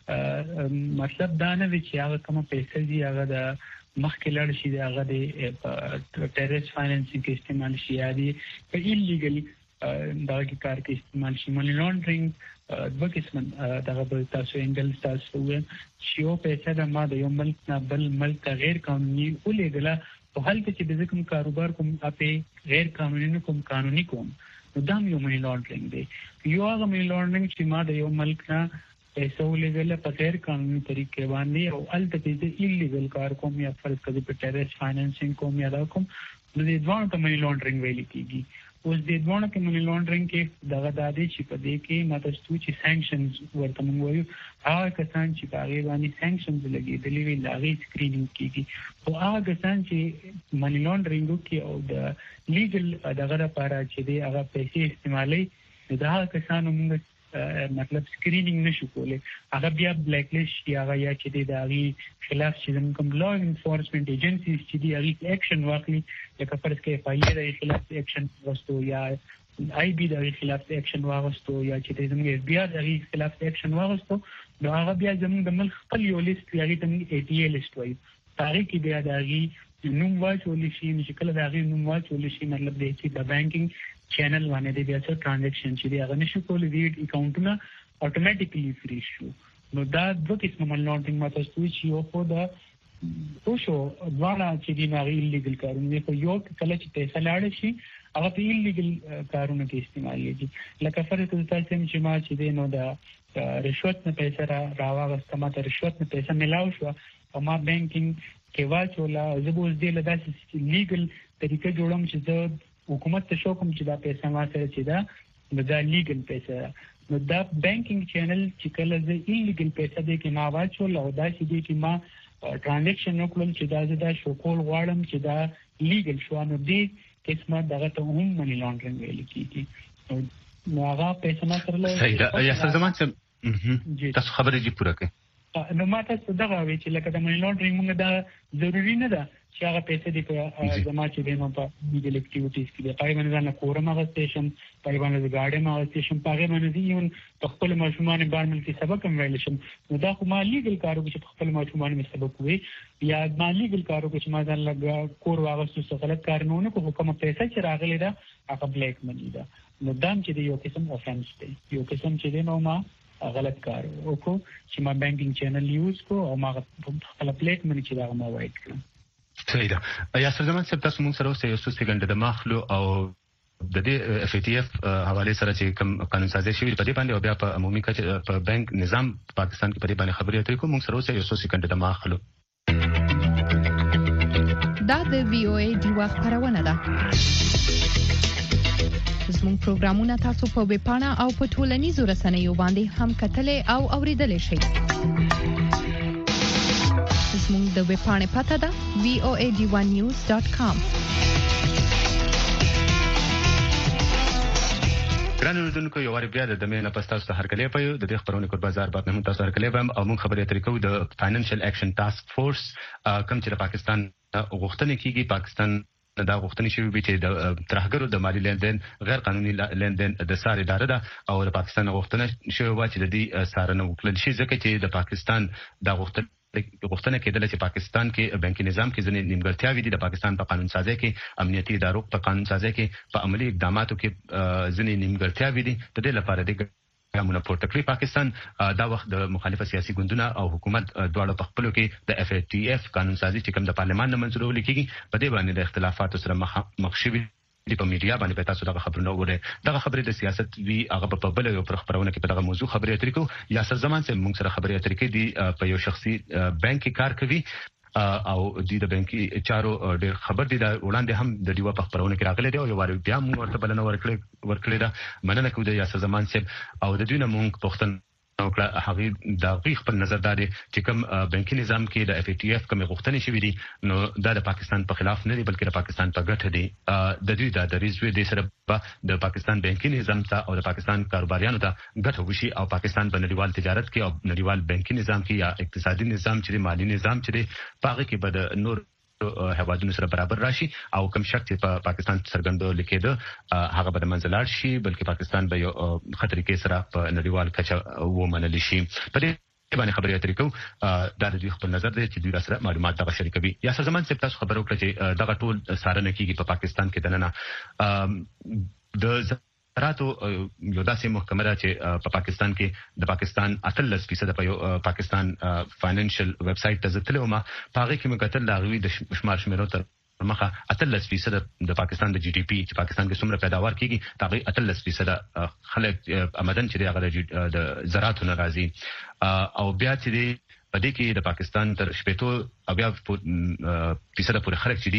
مطلب دا نه وی چې هغه کوم پیسې دي هغه د مخکې لړ شي هغه د ټیرریست فاینانسینګ کې استعمال شي یا دي په ایلیګلی دا کې کار کې استعمال شي. منی لانډرینګ دوه قسم دغه بل تاسو انګل تاسو چې یو پیسې د ما د یو ملک نه بل ملک غیر قانوني ولېګله په حال کې چې د کوم کاروبار کوم اپې غیر قانوني نه کوم قانوني کوم نو دا یو منی لانډرینګ دی. یو هغه منی لانډرینګ چې ما د یو ملک نه پیسې ولګل په غیر قانوني طریقې باندې او البته د ایلیګل کار کوم یا فرض کړي په ټیرس فاینانسینګ کوم یا دا کوم د دې دوه ته منی لانډرینګ ویل کیږي. اوس د دوه کې منی لانډرینګ کې دغه د دې چې په دې کې ماته ستو چې سانکشنز ورته موږ وایو هغه کسان چې هغه باندې سانکشنز لګېدلې وي هغه سکرینینګ کیږي او هغه کسان چې منی لانډرینګ کوي او د لیګل دغه لپاره چې دی هغه پیسې استعمالي دا کسانو موږ مطلب سکرینینګ نشو کولای. هغه بیا بلیک لیست یا هغه یا چې د هغه خلاف چې کوم لا انفورسمنت ایجنسیز چې دی هغه اکشن واخلي لکه فرض کې فایل د خلاف اکشن واستو یا آی بی د خلاف اکشن واغستو یا چې زموږ بیا د خلاف اکشن واغستو نو هغه بیا زموږ د ملک خپل یو لیست یې ته ای ټی ای لیست وایي. تاریخ کې بیا د هغه نوم واچول شي چې کله د هغه نوم واچول شي مطلب دی چې د بانکینګ چینل باندې د بیا څو ټرانزیکشن چې دی هغه نشو کولای دی اکاونټونه اتوماتیکلی فری شو. نو دا دوه قسمه منی لانډرینګ ماته ستوي چې یو خو د اوشو دواړه چې دی ناغي ایلیګل کارونه په یو کله چې پیسې لاړ شي هغه په ایلیګل کارونه کې استعمالېږي. لکه فرض کړئ تاسو چې ما چې دی نو د رشوت نه پیسې راوغسته ما ته رشوت نه پیسې ملاو شو او ما بانکینګ کې واچولا زبوز دی له داسې لیګل طریقې جوړم چې د حکومت ته شو کوم چې دا پیسې ما سره چې دا د لیګل پیسې نو دا بانکینګ چینل چې کله د ایلیګل پیسې د کې ما واچول او دا چې دی چې ما ټرانزیکشن وکړم چې دا شو کول غواړم چې دا لیګل شو نو دې قسمه دغه ته هم منی لانډرینګ ویل کیږي. نو هغه پیسې ما سره له صحیح ده. یا څه زمان چې تاسو خبرې دې پوره کړئ نو ما تاسو دغه وی چې لکه د منی لانډرینګ موږ دا ضروری نه ده چې هغه پیسې دې په زما چې دې نو په لیګل اکټیویټیز کې د پای باندې نه کورم هغه سټیشن پای باندې د گاډي ما سټیشن پای باندې دی په خپل ماشومان باندې کې سبق هم ویل شم. نو دا خو ما لیګل کارو چې په خپل ماشومان می سبق وي یا ما لیګل کارو چې ما ځان لګ کور واغستو څه غلط کار نه ونه کوم پیسې چې راغلي دا هغه بلیک منی دا. نو دا چې یو قسم افنس دی یو قسم چې دی نو ما غلط کار وکړو چې ما بانکینګ چینل یوز کو او ما خپل بلیک منی چې دا ما وایټ کړم. صحیح ده. یا سرزمان صاحب تاسو مونږ سره اوس یو څه سکند د ماخلو او د دې اف ای ټی اف حواله سره چې کوم قانون سازي شوی په دې باندې او بیا په عمومي کچه په بانک نظام پاکستان کې په دې باندې خبرې اترې کوم مونږ سره اوس یو څه سکند د ماخلو. دا د وی او ای ډیوا خبرونه ده. زموږ پروګرامونه تاسو په ویب پاڼه او په ټولنیزو رسنیو باندې هم کتلې او اوریدلې شئ. زموږ د ویب پاڼې پته ده voanews.com. ګران اوردونکو یو واری بیا د دمه نه پستاسو ته هرکلی پيو د دې خبرونې کور بازار باندې هم تاسو هرکلی هم او موږ خبرې اترې کوو د فاینانشل اکشن ټاسک فورس کوم چې د پاکستان غوښتنې کیږي. پاکستان دا غوښتنې شوی چې د ترهګرو د مالی لیندین غیر قانوني لیندین د سار اداره ده او د پاکستان غوښتنه شوی و چې د دې سارنه وکړل شي ځکه چې د پاکستان دا غوښتنه کېدله چې پاکستان کې بانکي نظام کې ځینې نیمګړتیاوې دي. د پاکستان په قانون سازي کې امنیتي ادارو په قانون سازي کې په عملي اقداماتو کې ځینې نیمګړتیاوې دي. د دې لپاره د ګامونه پورته کړی پاکستان دا وخت د مخالفه سیاسي ګوندونه او حکومت دواړو په خپلو کې د اف ای ټی اف قانون سازي چې کوم د پارلمان نه منځورول کېږي په دې باندې د اختلافاتو سره مخ شوي دي. په میډیا باندې تاسو دغه خبرونه وګورئ. دغه خبرې د سیاست وی هغه په بل یو خبرونه کې په دغه موضوع خبرې اترې کوو. یاسر زمان چې موږ سره خبرې اترې کوي دی په یو شخصي بانک کې کار کوي او د بانکي چارو ډېر خبر دي. دا وړاندې هم د دیوا په خبرونه کې راغلي دي او یو واری بیا موږ ورته بلنه ورکړې ده. مننه کوم د یاسر زمان چې او د دوی نه موږ پوښتنه وکړه هغه د خپل نظر دادي چې کوم بانکي نظام کې د اف ای ټی اف کوم غوښتنې شوې دي نو دا د پاکستان په خلاف نه دي بلکې د پاکستان په ګټه دي. د دوی د ریزوی د سره د پاکستان بانکي نظام ته او د پاکستان کاروباریانو ته ګټه وشي او پاکستان په نړیوال تجارت کې او نړیوال بانکي نظام کې یا اقتصادي نظام چې مالی نظام چې پاغه کې به نور هوادونو سره برابر راشي او کوم شک چې په پاکستان څرګندو لیکيده هغه به منځلار شي بلکې پاکستان به یو خطرې کې سره په نړیوال کچه ومنل شي. په دې باندې خبرې اترې کوو. دا د دوی خپل نظر دی چې دوی سره معلومات دغه شریکوي. یا سازمان چې تاسو خبرو کړئ چې دغه ټول سارنه کیږي په پاکستان کې دننه د راتو یو داسې محکمه ده چې په پاکستان کې د پاکستان 18% په یو پاکستان فاینانشل ویب سټ ته ځتلو ما پاره کې مګتل لاغوي د شمار شمیرو تر مخه 13% د پاکستان د جی ډي پی چې پاکستان کې څومره پیداوار کیږي تابع 13% خلک آمدن چې هغه د زراعتو ناراضي او بیا چې په دې کې د پاکستان تر 70% پورې خلک چې دي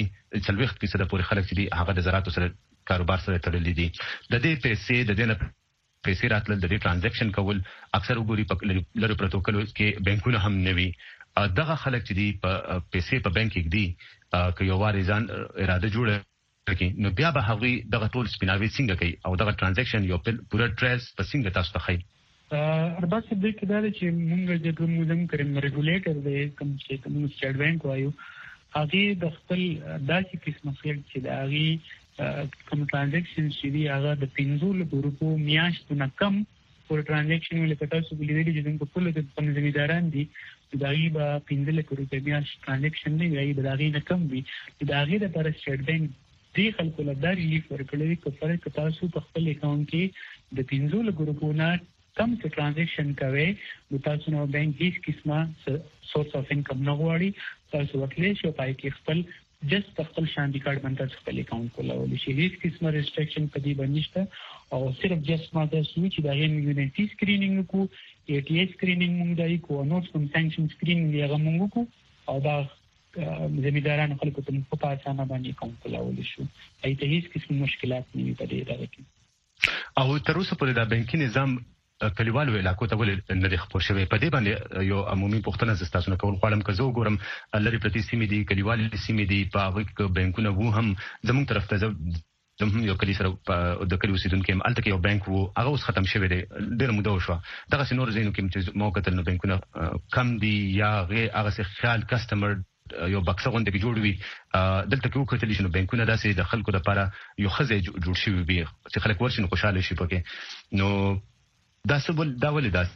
40% پورې خلک چې دي هغه د زراعتو سره کاروبار سره تړلي دي د دې پیسې د دې پیسې راتلل د دې ترانزیکشن کول اکثر وګوري په لری پروتوکول کې بانکونه هم نوي دغه خلک چې دي په پیسې په بانک کې دي که یو واري ځان اراده جوړه کړي نو بیا به هغوی دغه ټول سپیناوي څنګه کوي او دغه ترانزیکشن یو پوره ټریس په څنګه تاسو ته ښیي ارباب څه د کې دا چې موږ د کوم کریم ریګولیټر د کوم چې موږ سټیټ بانک وایو هغه د خپل داسې قسم خلک چې د هغه کوم ترانزیکشن چې دی هغه د 15 ګروپو میاشتو نه کم پر ترانزیکشن ولې تاسو ولیدل چې د ټول د پنځمیداران دي د هغه په 15 ګروپو میاشت ترانزیکشن دی هغه د هغه نه کم وي د هغه د پر سټیټ بانک دی خلکو له داري لیف ورکړي چې فرق تاسو په خپل اکاونټ کې د 15 ګروپو نه کم څه ترانزیکشن کوي نو تاسو نو بانک هیڅ قسمه سورس اف انکم نه غواړي تاسو وکړئ چې پای کې خپل جست خپل شاندي کارت باندې خپل اکاونټ کولای شي هیڅ قسمه ریسټریکشن پدې باندې نشته او صرف جست ماده سوي چې دا یونیټي سکرینینګ کو ای ټي اس سکرینینګ موږ دای کو نو کوم سانکشن سکرینینګ یې موږ کو او دا زمیدارانو خلکو ته په اسانه باندې اکاونټ کولای شو ایته هیڅ قسم مشکلات نه وي پدې راځي او تر اوسه پورې دا بانکي نظام کلیوالو علاقو ته ولې نه دی خپور شوی په دې باندې یو عمومي پوښتنه زستاسو نه کول غواړم که زه وګورم لری پرتی سیمې دي کلیوالي سیمې دي په هغه کې بانکونه وو هم زموږ طرف ته زموږ یو کلی سره د کلی اوسیدونکو هم الته کې یو بانک وو هغه اوس ختم شوی دی ډېر موده وشوه دغه نور زینو کې چې موقته نو بانکونه کم دي یا هغه خیال کسٹمر یو بکسه غونډه کې جوړ وي دلته کې وکړل شي نو بانکونه داسې د خلکو لپاره یو خزه جوړ شي وي چې خلک ورشي نو خوشاله شي پکې نو دا سبل دا ولې دا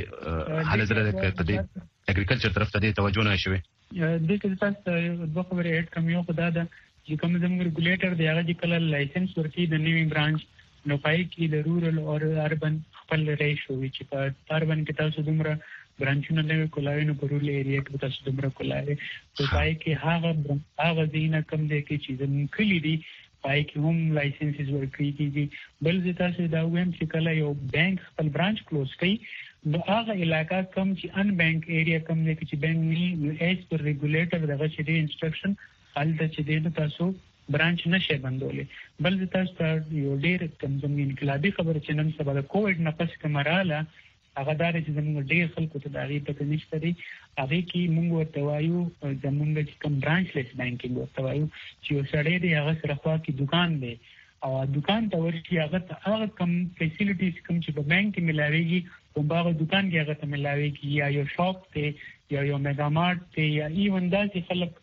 چې حاله زره په دې اګریکلچر طرف ته توجه نه شوي د دې تاسو د خبرې اډ کم یو خدای دا چې کوم زموږ ریګولیټر دی هغه چې کله لایسنس ورکړي د نیوی برانچ نو پای کې د رورل او اربن خپل ریشو چې په اربن کې تاسو دومره برانچونه نه کولای نو په رورل ایریا کې تاسو دومره کولای په پای کې هغه دینه کم دی کې چې زموږ کلی دی پای کې هم لایسنسز ورکړي کیږي بل ځکه چې دا ویم چې کله یو بانک خپل برانچ کلوز کړي نو هغه علاقہ کم چې ان بانک ایریا کم دی چې بانک نه ایز پر ریګولیټر دغه چې دی انسټرکشن حالت چې دی تاسو برانچ نشه بندولې بل تاسو یو ډیر کم زمين انقلابي خبره چې نن سبا د کووډ نه پس کمراله هغه دار چې زموږ ډیر خلکو ته دا غي پته نشته دی هغه کې موږ ورته وایو زموږ چې کوم برانچ لیس بانکینګ ورته وایو چې یو سړی دی هغه سره خوا کې دکان دی او دکان ته ورشي هغه کم فیسیلیټیز کوم چې په بانک کې ملاويږي په هغه دکان کې هغه ته ملاويږي یا یو شاپ ته یا یو میگا مارټ ته یا ایون دا چې خلک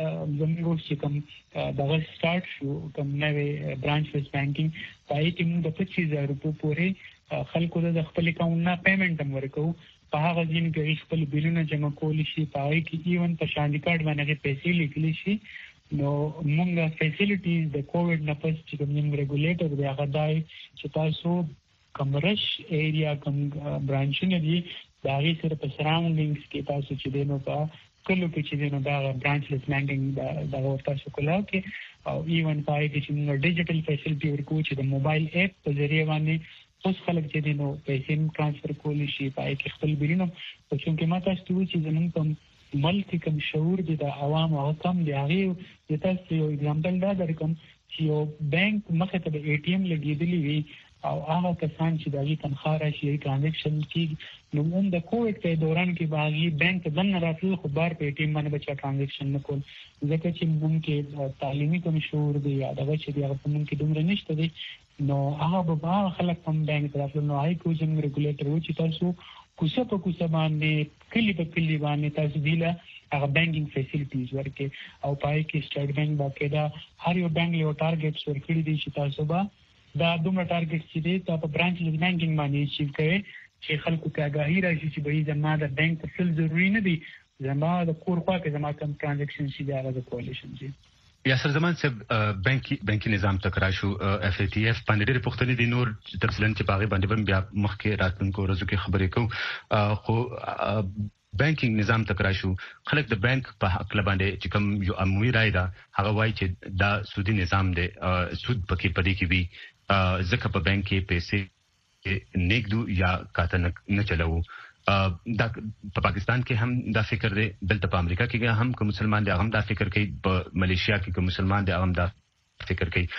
زموږ چې کوم دغه سٹارټ شو کوم نوې برانچ لیس بانکینګ پای کې موږ د 25000 روپیو پورې خلکو د خپل اکاونټ نه پیمنٹ هم ورکو په هغه ځین کې خپل بیلونه جمع کول شي پای کې ایون په شاندي کارت باندې پیسې لیکل شي نو موږ فیسیلیټیز د کووډ نه پس چې کوم ریګولیټر دی هغه دای چې تاسو کمرش ایریا کوم برانچونه دي دا غي سره په سراوندینګز کې تاسو چې دینو په کلو کې چې دینو دا برانچ لیس بانکینګ دا ورته شکلو کې او ایون پای کې چې موږ ډیجیټل فیسیلیټي ورکو چې د موبایل اپ په ذریعہ باندې اوس خلک چې دینو پیسې ترانسفر کولی شي پای کې خپل بیرینو په چون کې ماته ستو چې زمون په ملک کوم شعور دي د عوام او کم دی هغه د تاسو یو اگزامپل دا درکم چې یو بانک مخه ته د ای ټی ایم لګیدلی وي او هغه کسان چې دغه تنخواه راشي ترانزیکشن کې نو موږ د کووډ په دوران کې باغی بانک دنه راتل خو بار په ای ټی ایم باندې بچا ترانزیکشن نکول ځکه چې موږ کې تعلیمي کوم شعور دی یا دغه چې هغه موږ کې دومره نشته دي نو هغه به خلک هم بانک راتل نو آی کو جن ریګولیټر و چې تاسو کوڅه په کوڅه باندې کلی په کلی باندې تاسو دیله هغه بانکینګ فیسیلیټیز ورکې او پای کې سټیټ بانک باقاعده هر یو بانک یو ټارګټس ورکړي دي چې تاسو به دا دومره ټارګټس چې دي تاسو په برانچ لیس بانکینګ باندې اچیو کوي چې خلکو ته آگاهی راشي چې به زما د بانک څخه ضروري نه دي زما د کور خوا کې زما کوم ترانزیکشن شي دا غو کولیشن شي یاسر زمان صاحب بانکي نظام تکرار شو اف ای ټي اف باندې ډېر پښتني دي نور تفصیلاً چې باغې باندې بیا مخکې راتلونکو ورځو کې خبرې کوو خو بانکینګ نظام تکرار شو خلک د بانک په حق باندې چې کوم یو عمومي رائے ده هغه وایي چې دا سودي نظام دی سود پکې پدې کې وي ځکه په بانک کې پیسې نیکدو یا کاته نه چلاو دا په پاکستان کې هم دا فکر دی دلته په امریکا کې هم کوم مسلمان دي هغه دا فکر کوي په ملیشیا کې کوم مسلمان دي هغه دا فکر کوي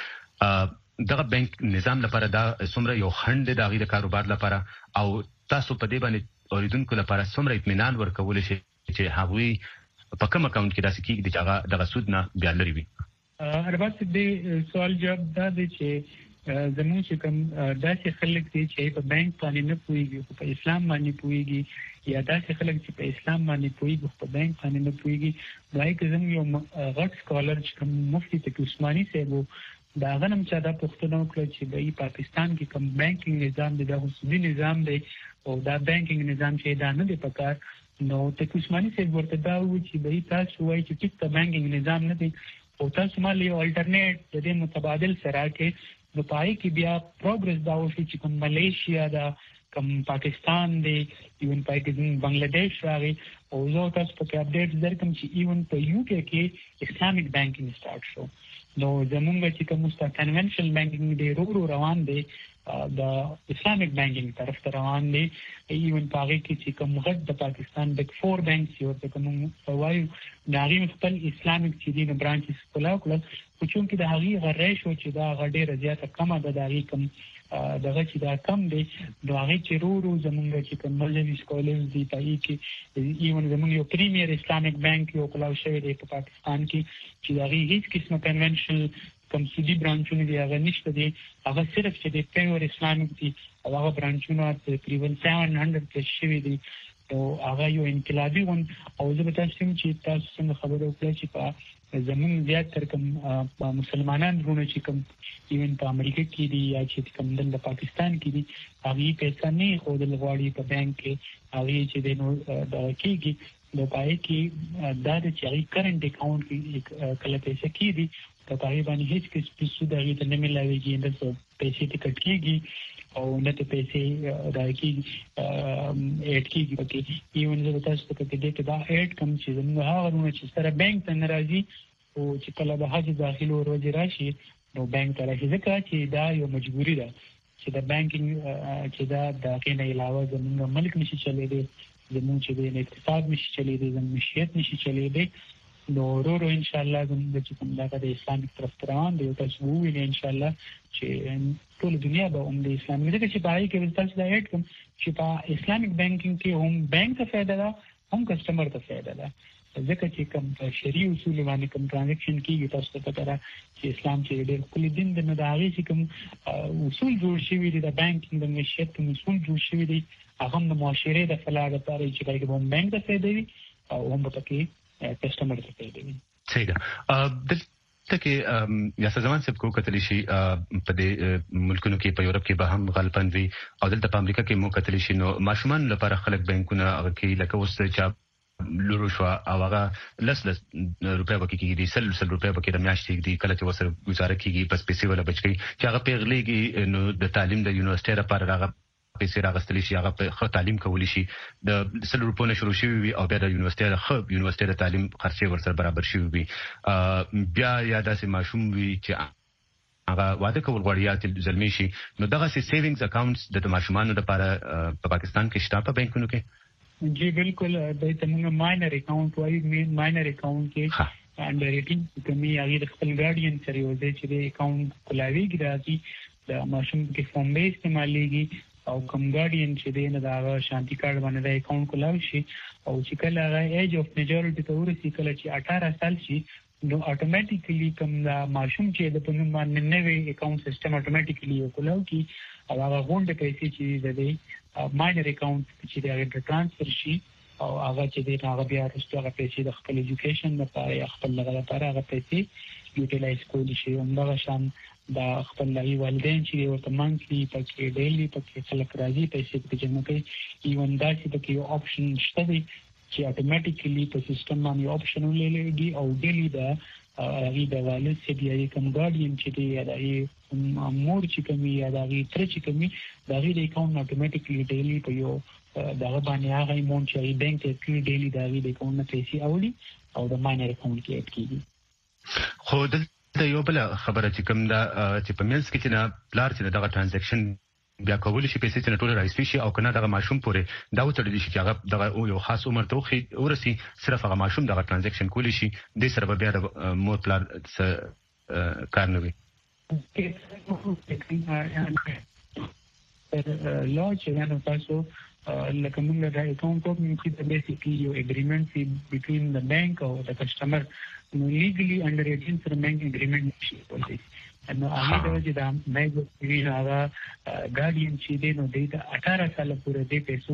دغه بانک نظام لپاره دا څومره یو خند د غیر کاروبار لپاره او تاسو په دې باندې اوریدونکو لپاره څومره اطمینان ورکول شي چې هغه په کوم اکاونټ کې داسې کېږي چې هغه دغه سود نه بیا لري وي اربات دې سوال جواب دا دی چې زموږ چې کوم داسې خلک دي چې په بانک باندې نه پوهیږي په اسلام باندې پوهیږي یا داسې خلک چې په اسلام باندې پوهیږي په بانک باندې نه پوهیږي دای کې زموږ یو غټ سکالر چې کوم مفتی تقی عثماني صاحب دا غنم چې دا پښتنو کړ چې په پاکستان کې کوم بانکینګ نظام دی دا سودي نظام دی او دا بانکینګ نظام چې دا نه دی پکار نو تقی عثماني صاحب ورته دا و چې به تاسو وایي چې ټیک ته بانکینګ نظام نه دی او تاسو مال یو الټرنیټ د دې متبادل سره کې نو پای کې بیا پروګرس دا وشي چې کوم ملیشیا دا کوم پاکستان دی ایون پای کې بنگلاديش راغی او زه تاسو په اپډیټ درکم چې ایون په یو کې اسلامیک بانکینګ سٹارټ شو نو زمونږ چې کوم کنونشنل بانکینګ دی ورو روان دی د اسلامیک بانکینګ طرف ته روان دی ایون پای کې چې کوم غټ د پاکستان بگ 4 بانکس یو ته کوم وایو ناغي خپل اسلامیک چې دی نه برانچز کلاو کړل خو چې د هغه غریشو چې دا غډه زیاته کمه ده د هغه کم دغه چې دا کم دی نو هغه چې ورو زمونږ چې کوم ملي سکولرز دی پای کې ایون زمونږ یو پریمیر اسلامیک بانک یو کلاو شوی دی په پاکستان کې چې هغه هیڅ قسمه کنونشنل کوم سودي برانچونه دی هغه نشته دی هغه صرف چې د پیور اسلامیک دی او هغه برانچونه تقریبا 700 کې شوی دی او هغه یو انقلابي ون او زه به تاسو چې تاسو څنګه خبرو کړئ چې په زمون زیات تر کوم مسلمانان ورونه چې کوم ایون په امریکا کې دي یا چې کوم د پاکستان کې دي هغه پیسې نه خو د لغواړي په بانک کې هغه چې د نو د کېږي نو پای کې دا چې هغه کرنٹ اکاؤنٹ کې کله پیسې کې دي په پای باندې هیڅ کس سود هغه نه ملایوي د پیسې ټیکټ کېږي او نه ته پیسې راځي اډ کېږي پکې ایون زه تاسو ته کې دې دا اډ کوم چې زموږ هغه چې سره بانک ته ناراضي او چې کله د حج داخلو ورځ راشي نو بانک ته راځي ځکه چې دا یو مجبوری ده چې د بانکینګ چې دا د کینې علاوه زموږ ملک نشي چلېدي زموږ چې د اقتصاد نشي چلېدي زموږ معیشت نشي چلېدي نو ورو ان شاء الله زموږ چې کوم د اسلامي طرف روان دی تاسو وینئ ان شاء الله چې ټول دنیا به د اسلامي دغه چې پای کې تاسو دا اډ کوم چې په اسلامیک بانکینګ کې هم بانک ته فائدہ ده هم کسٹمر ته فائدہ ده ځکه چې کوم شریعي اصول باندې کوم ټرانزیکشن کیږي تاسو ته پته ده چې اسلام چې ډېر کلی دین د مداري چې کوم اصول جوړ شوی دي د بانکینګ د معیشت کوم اصول جوړ شوی دي هغه د معاشره د فلاح لپاره چې کوي کوم بانک ته فائدہ وي او هم پکې کسٹمر ته فائدہ وي صحیح ده ته کې یا زمان سب کو کتلی شي په دې ملکونو کې په یورپ کې به هم غالباً وي او دلته په امریکا کې مو کتلی شي نو ماشومان لپاره خلک بانکونه هغه کې لکه اوس چې لورو شو او هغه لس روپیا وکړي کېږي 100 روپیا وکړي د میاشتې دی کله چې وسره گزاره کېږي پس پیسې ولا بچ کېږي چې هغه پیغلېږي نو د تعلیم د یونیورسيټي لپاره هغه پیسې راغستلی شي هغه په ښه تعلیم کولی شي د 100 روپو نه شروع شوی وي او بیا د یونیورسيټي د تعلیم خرچې ورسره برابر شوی وي بیا یا داسې ماشوم وي چې هغه واده کول غواړي یا ځلمی شي نو دغه سیوینګز اکاونټس د ماشومانو لپاره په پاکستان کې شته په بانکونو کې جی بالکل د تمنګ ماینر اکاؤنٹ وایي ماینر اکاؤنٹ کې انډر 18 کمی هغه خپل ګارډین سره یو ځای چې د اکاؤنٹ کلاویږي راځي د ماشوم کې فارم به استعمالېږي او کوم ګارډین چې دینه دا شانتي کارت باندې د اکاؤنٹ کولاوي شي او چې کله هغه ایج اف میجورټی ته ورسي کله چې 18 سال شي نو اتوماتیکلی کوم دا ماشوم چې د پنځم باندې نوې اکاؤنٹ سیستم اتوماتیکلی کولاو کی او هغه غونډه پیسې چې د ماینر اکاؤنٹ چې د ټرانسفر شي او هغه چې د هغه بیا رسټو هغه پیسې د خپل ایجوکیشن لپاره خپل لپاره هغه پیسې یوټیلایز کولی شي همدا شان دا خپل لوی والدین چې ورته مانکلی پکې ډیلی پکې خلک راځي پیسې په جمع کوي ایون دا چې پکې یو آپشن شته دی چې اتوماتیکلی په سیستم باندې آپشن ولېږي او ډیلی دا هغه د والد چې دی کوم ګارډین چې دی یا د مور چې کومي یا د تر چې کومي د غیر اکاونټ اتوماتیکلی ډیلی په یو دغه باندې هغه اماونټ چې بانک ته کړي ډیلی د غیر اکاونټ نه پیسې اوړي او د ماینر اکاونټ کې اډ کیږي. خو د یو بل خبره چې کوم دا چې په مینس کې چې نه پلار چې دغه ترانزیکشن بیا کول شي پیسې چې ټول راځي شي او کنه دغه ماشوم پورې دا وتړل شي چې هغه دغه یو خاص عمر ته ورسي صرف هغه ماشوم دغه ترانزیکشن کولی شي د سره بیا د مور پلار کار نه وي. لا چې نه تاسو لکه موږ د اکاونټ اوپننګ کې د بیسیکلی یو اګریمنت بټوین د بانک او د کسٹمر نو لیګلی انډر ایجن سره بانک اګریمنت شي ولې نو هغه د وجه د مېګ وی هغه ګارډین چې دی نو د 18 سال پورې د پیسو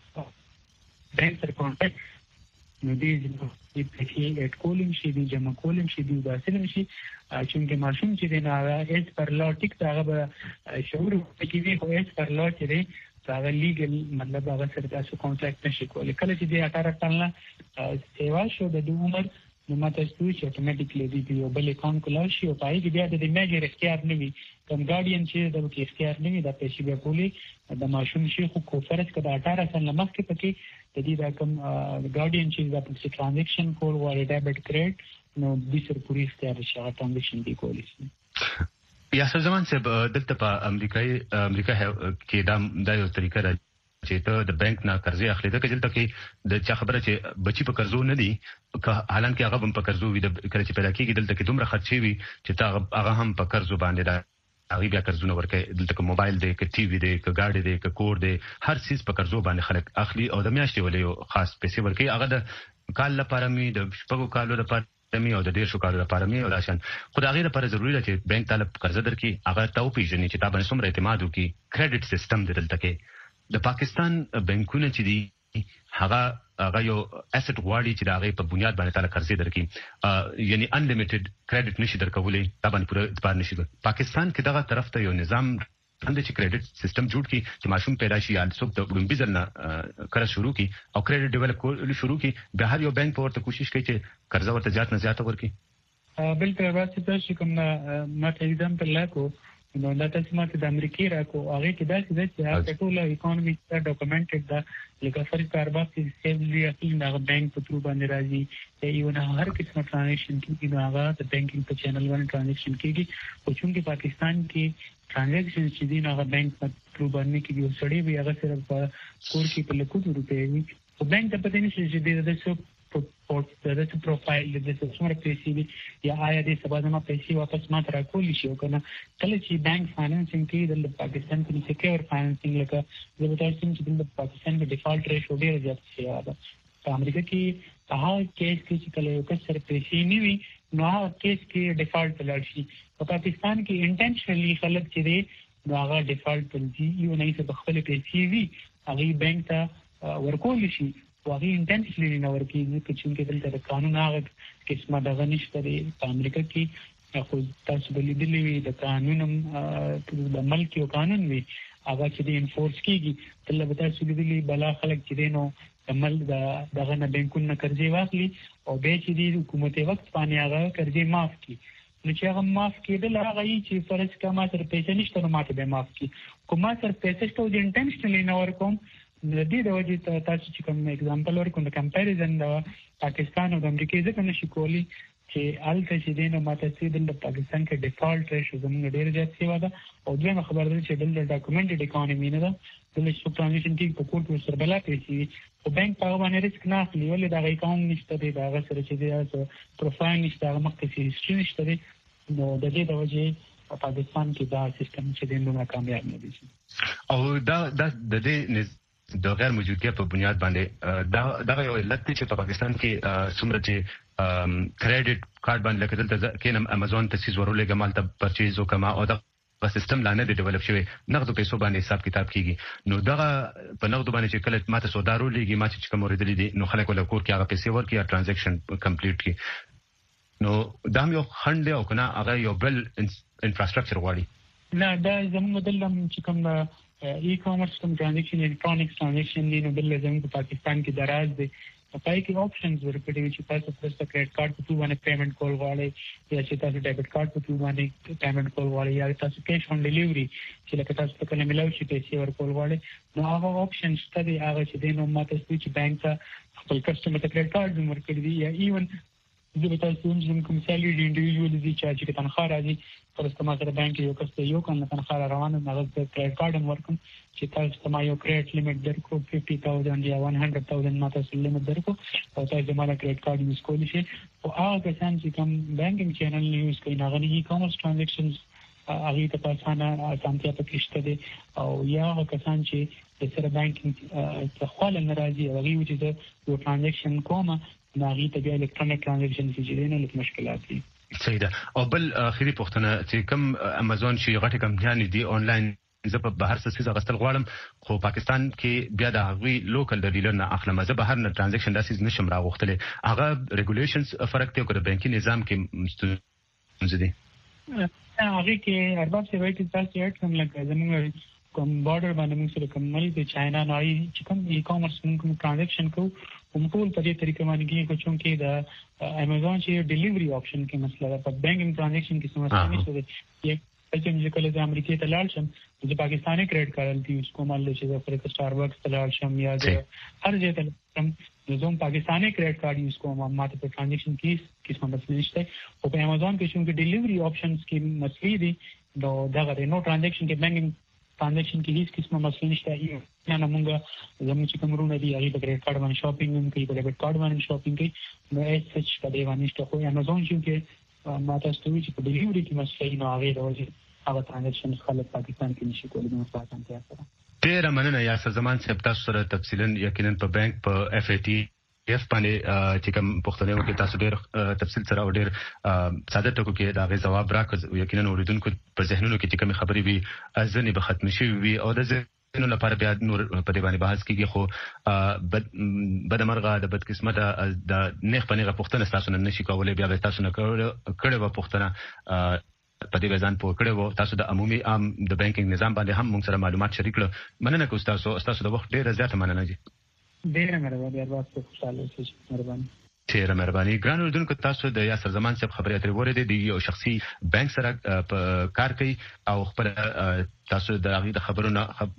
بانک سره کانټیکټ نو دې چې اټ کولم شي د جمع کولم شي د واسطه شي چې ماشوم چې دی نو هغه اس پر لا ټیک هغه شعور کې وی هو اس پر لا چې دی هغه لیګل مطلب هغه سره تاسو کانټیکټ نشي کولای کله چې د 18 کال سیوا شو د عمر نو ماته ستوي چې اتوماتیکلی دی یو بل اکاونټ کولای شي او پای کې بیا د میجر اختیار نه وي کوم ګارډین چې د اختیار نه وي د پیسې به کولی د ماشوم شي خو فرض کړه 18 سال مخکې پکې د دې د کوم ګارډین چې د پیسې ترانزیکشن کول او ډیبټ کریډټ نو د سر پوری اختیار شي ترانزیکشن دی کولی شي. یا څه زمان چې دلته په امریکا کې دا یو طریقه ده چې ته د بانک نه قرضې اخلي دا کله چې د چا خبره چې بچي په قرضو نه دي حالانکه هغه هم په قرضو وي د کله چې پیدا کیږي دلته کې دومره خرچې وي چې هغه هم په قرضو باندې دا هغه بیا قرضونه ورکړي دلته کې موبایل دی کې ټي وي دی کې ګاډي دی کې کور دی هر څه په قرضو باندې خلک اخلي او د میاشتې ولې خاص پیسې ورکړي هغه د کال لپاره می د شپږو کالو لپاره او د ډیر شو کارو لپاره می او راشن خدای غیر لپاره ضروری ده چې بانک طالب قرض درکړي هغه تاسو پیژنې چې تاسو باندې څومره اعتماد وکړي کریډټ سیستم دلته کې د پاکستان بانکونه چې دي هغه یو اسټ غواړي چې د هغه په بنیاد باندې تعالی قرضې درکړي یعنی انلیمیټډ کریډټ نشي درکولې دا باندې پوره اعتبار نشي پاکستان کې دغه طرف ته یو نظام اند چې کریډټ سیستم جوړ کی چې ماشوم پیدا شي یا څوک د وړاندې ځل نه کار شروع کی او کریډټ ډیولپ کول شروع کی به هر یو بانک په ورته کوشش کوي چې قرض ورته زیات ورکړي. بلکې راځي چې کوم ماته ایگزامپل لاکو نو دا تاسو ماته د امریکای راکو هغه کې دا چې هغه ټول اکونومیک ډاکومنټډ دا لکه فرض کاربار چې سیملی اصلي دا بانک په تر باندې راځي یو نه هر قسمه ترانزیکشن کې نو هغه د بانکینګ په چینل باندې ترانزیکشن کېږي او چې پاکستان کې ترانزیکشن چې دی نو هغه بانک په تر باندې کې یو سړی وي هغه صرف کور کې په لکو روپے وي او بانک ته پته نشي چې د څه د پروفایل د څومره پیسې دي یا آیا د سبا زما پیسې واپس ما تر کول شي او کنه کله چې بانک فاینانسینګ کې د پاکستان کې سکیور فاینانسینګ لکه د بتاستم چې د پاکستان کې ډیفالت ریشو ډیر زیات شي دا په امریکا کې په هغه کیس کې چې کله یو کس سره پیسې نه وي نو هغه کیس کې ډیفالت لاړ شي په پاکستان کې انټینشنلی خلک چې دی نو هغه ډیفالت کوي یو نه چې بخښل پیسې وي هغه بانک ته ورکول شي واغې انټینشنلی نه ورکیږي چې دلته د قانون هغه قسمه دغه نشته په امریکا کې خو تاسو بلیدلې وي د قانون د ملک یو قانون وي هغه چې د انفورس کیږي تل به تاسو بلیدلې بلا خلک چې دینو عمل دغه نه بانکونه قرضې واخلي او به چې د حکومت وخت باندې هغه قرضې معاف کړي نو چې هغه معاف کېدل هغه چې فرض کما تر پیسې نشته نو ماته به معاف کړي کومه تر پیسې ته د انټینشنلی نه ورکوم د دې د وجې تاسو چې کوم اگزامپل ورکوم د کمپیریزن د پاکستان او د امریکا ځکه نشي کولی چې الته چې دینه ماته چې د پاکستان کې ډیفالت ریشو زموږ ډیر زیات شوی دا او دوی خبر ده چې د ډاکومنټډ اکانومي نه ده د لږ ترانزیکشن کې په کوټ سره بلا پیسې او بانک په باندې ریسک نه اخلي ولې دا اکاونټ نشته دی دا سره چې دا پروفایل نشته هغه مخکې هیستوري نشته دی نو د دې د وجې په پاکستان کې دا سیستم چې دینه کامیاب نه دي او دا د دې د غیر موجودګۍ په بنیاد باندې دا یو علت چې په پاکستان کې څومره چې کریډټ کارت باندې لکه دلته کې امازون ته سیز ورولې ګمال ته پرچیز وکما او دا سیستم لا نه ډیولپ شوی نغدو پیسو باندې حساب کتاب کیږي نو دا په نغدو باندې چې کله ماته سودارو لګي ما چې کوم ورېدلې دي نو خلک ول کور کې هغه پیسې ورکړي یا ترانزیکشن کمپلیټ کی نو دا یو خند او کنه هغه یو بل انفراستراکچر غواړي نه دا زموږ دلته چې کوم ای کامرس کوم ترانزیکشن الکترونیک ترانزیکشن دی نو بل زموږ په پاکستان کې دراز دی پای کې آپشنز ورکړي چې تاسو فرست کریډټ کارت په تو باندې پیمنٹ کول غواړئ یا چې تاسو ډیبټ کارت په تو باندې پیمنٹ کول غواړئ یا تاسو کیش آن ډیلیوري چې لکه تاسو په کله ملاوي شي پیسې ورکول غواړئ نو هغه آپشنز ته دی هغه چې دینو ماته چې بانک ته خپل کسټمر ته کریډټ کارت ورکړي دی یا ایون د تاسو کوم سالري انډیویډوال دي چې تنخواه راځي فرست ما سره بانک یو کس یو کنه تنخواه روانه نه د کریډټ کارت ورکوم چې تاسو ما یو کریډټ لیمټ درکو 50000 یا 100000 ماته لیمټ درکو او تاسو زموږ کریډټ کارت یوز کولی شئ او هغه کسان چې کوم بانکینګ چینل یوز کوي هغه ای کامرس ټرانزیکشنز هغه ته اسانتیا پکې شته دي او یا هغه کسان چې د سره بانکینګ څخه خپل ناراضي او هغه چې د یو ټرانزیکشن کومه ناغي ته بیا الکترونیک ټرانزیکشن چې دینه لږ مشکلات دي صحیح ده او بل اخیری پوښتنه چې کوم امازون چې غټه کمپنیانې دي آنلاین زه په بهر څه څه غستل غواړم خو پاکستان کې بیا د هغوی لوکل ډیلر نه اخلم زه بهر نه ټرانزیکشن داسې نشم راغوښتلی هغه ریګولیشنز فرق دی او د بانکي نظام کې ستونزې دي هغه کې ارباب څه وایي چې تاسو یې کوم لکه زموږ کوم بارډر باندې موږ سره کوم ملي د چاینا نه چې کوم ای کامرس موږ ټرانزیکشن کوو کوم ټول په دې طریقې باندې کې کوم چې د امازون چې ډیلیوري آپشن کې مسله ده په بانکینګ ټرانزیکشن کې سمسیا نشته ده چې کله د امریکای ته لاړ شم د پاکستاني کریډټ کارت یوز کوم چې د افریقا سٹاربکس ته لاړ شم یا د هر ځای ته زوم پاکستاني کریډټ کارت یوز کوم ماته په ټرانزیکشن کې کیسه مسله نشته او په امازون کې چې ډیلیوري آپشنز کې مسلې دي نو دا غره نو ټرانزیکشن کې بانکینګ ټرانزیکشن کې هیڅ قسمه مسله نشته یا نه موږ زموږ چې کومونه دي هغه په کریډټ کارت باندې شاپینګ کوي په ډیبټ کارت باندې شاپینګ کوي نو هیڅ څه په دې باندې نشته خو امازون چې ماته ستوي چې په ډیلیوري کې مسله نه هغه راځي هغه ټرانزیکشن خلک پاکستان کې نشي کولای نو پاتې سره ډیر مننه یا زمان صاحب تاسو سره تفصیلا یقینا په بانک په اف ای ټي اف باندې چې کوم پوښتنه وکړه تاسو ډیر تفصیل سره او ډیر ساده ټکو کې دا غي جواب راکړ یقینا اوریدونکو په ذهنونو کې چې کوم خبرې وي ځنې به ختم شي وي او د نو لپاره بیا نور په دې باندې بحث کیږي خو بدمرغه د بدقسمته د نیخ په نیغه پوښتنه تاسو نه نشي کولای بیا تاسو نه کړه و پوښتنه په دې ځان پوه کړو تاسو د عمومي عام د بانکینګ نظام باندې هم موږ سره معلومات شریک کړو مننه کوم تاسو د وخت ډیره زیاته مننه دي ډیره مهرباني ارباب ته خوشاله اوسئ مهرباني ډیره مهرباني ګران اوردونکو تاسو د یاسر زمان صاحب خبرې اترې وریدې د یو شخصي بانک سره کار کوي او خپل تاسو د هغه د خبرونو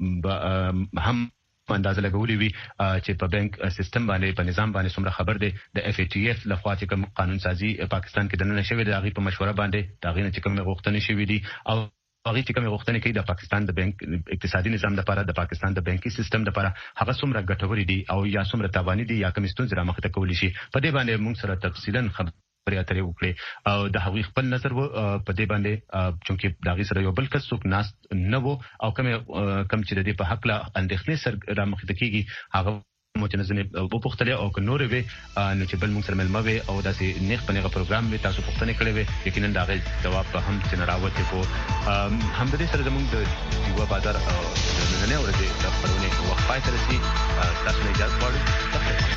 هم اندازه لګولې وي چې په بانک سیستم باندې په نظام باندې څومره خبر دی د اف ای ټي اف لخوا چې کوم قانون سازي پاکستان کې دننه شوی دی هغه په مشوره باندې دا غینه چې کوم غوښتنې شوی دي او هغه چې کوم غوښتنې کوي د پاکستان د بانک اقتصادي نظام لپاره د پاکستان د بانکي سیستم لپاره هغه څومره ګټوري دي او یا څومره تاواني دي یا کوم ستونزې را مخته کولی شي په دې باندې موږ سره تفصیلا خبرې اترې وکړي او د هغوی خپل نظر په دې باندې چې دا غي سره یو بل کس څوک ناس نه وو او کوم چې د دې په حق لا اندېښنې سره را مخته کیږي هغه متنظم په پختله او نورې وي نو چې بل موږ سره ملموي او داسې نیخ په نیغه پروګرام به تاسو پښتنه کړې وي یقینا دا غي جواب به هم چې راوته کو هم د دې سره زموږ د یو بازار نه ورته د خبرونه وقفه ترسي تاسو نه اجازه غواړئ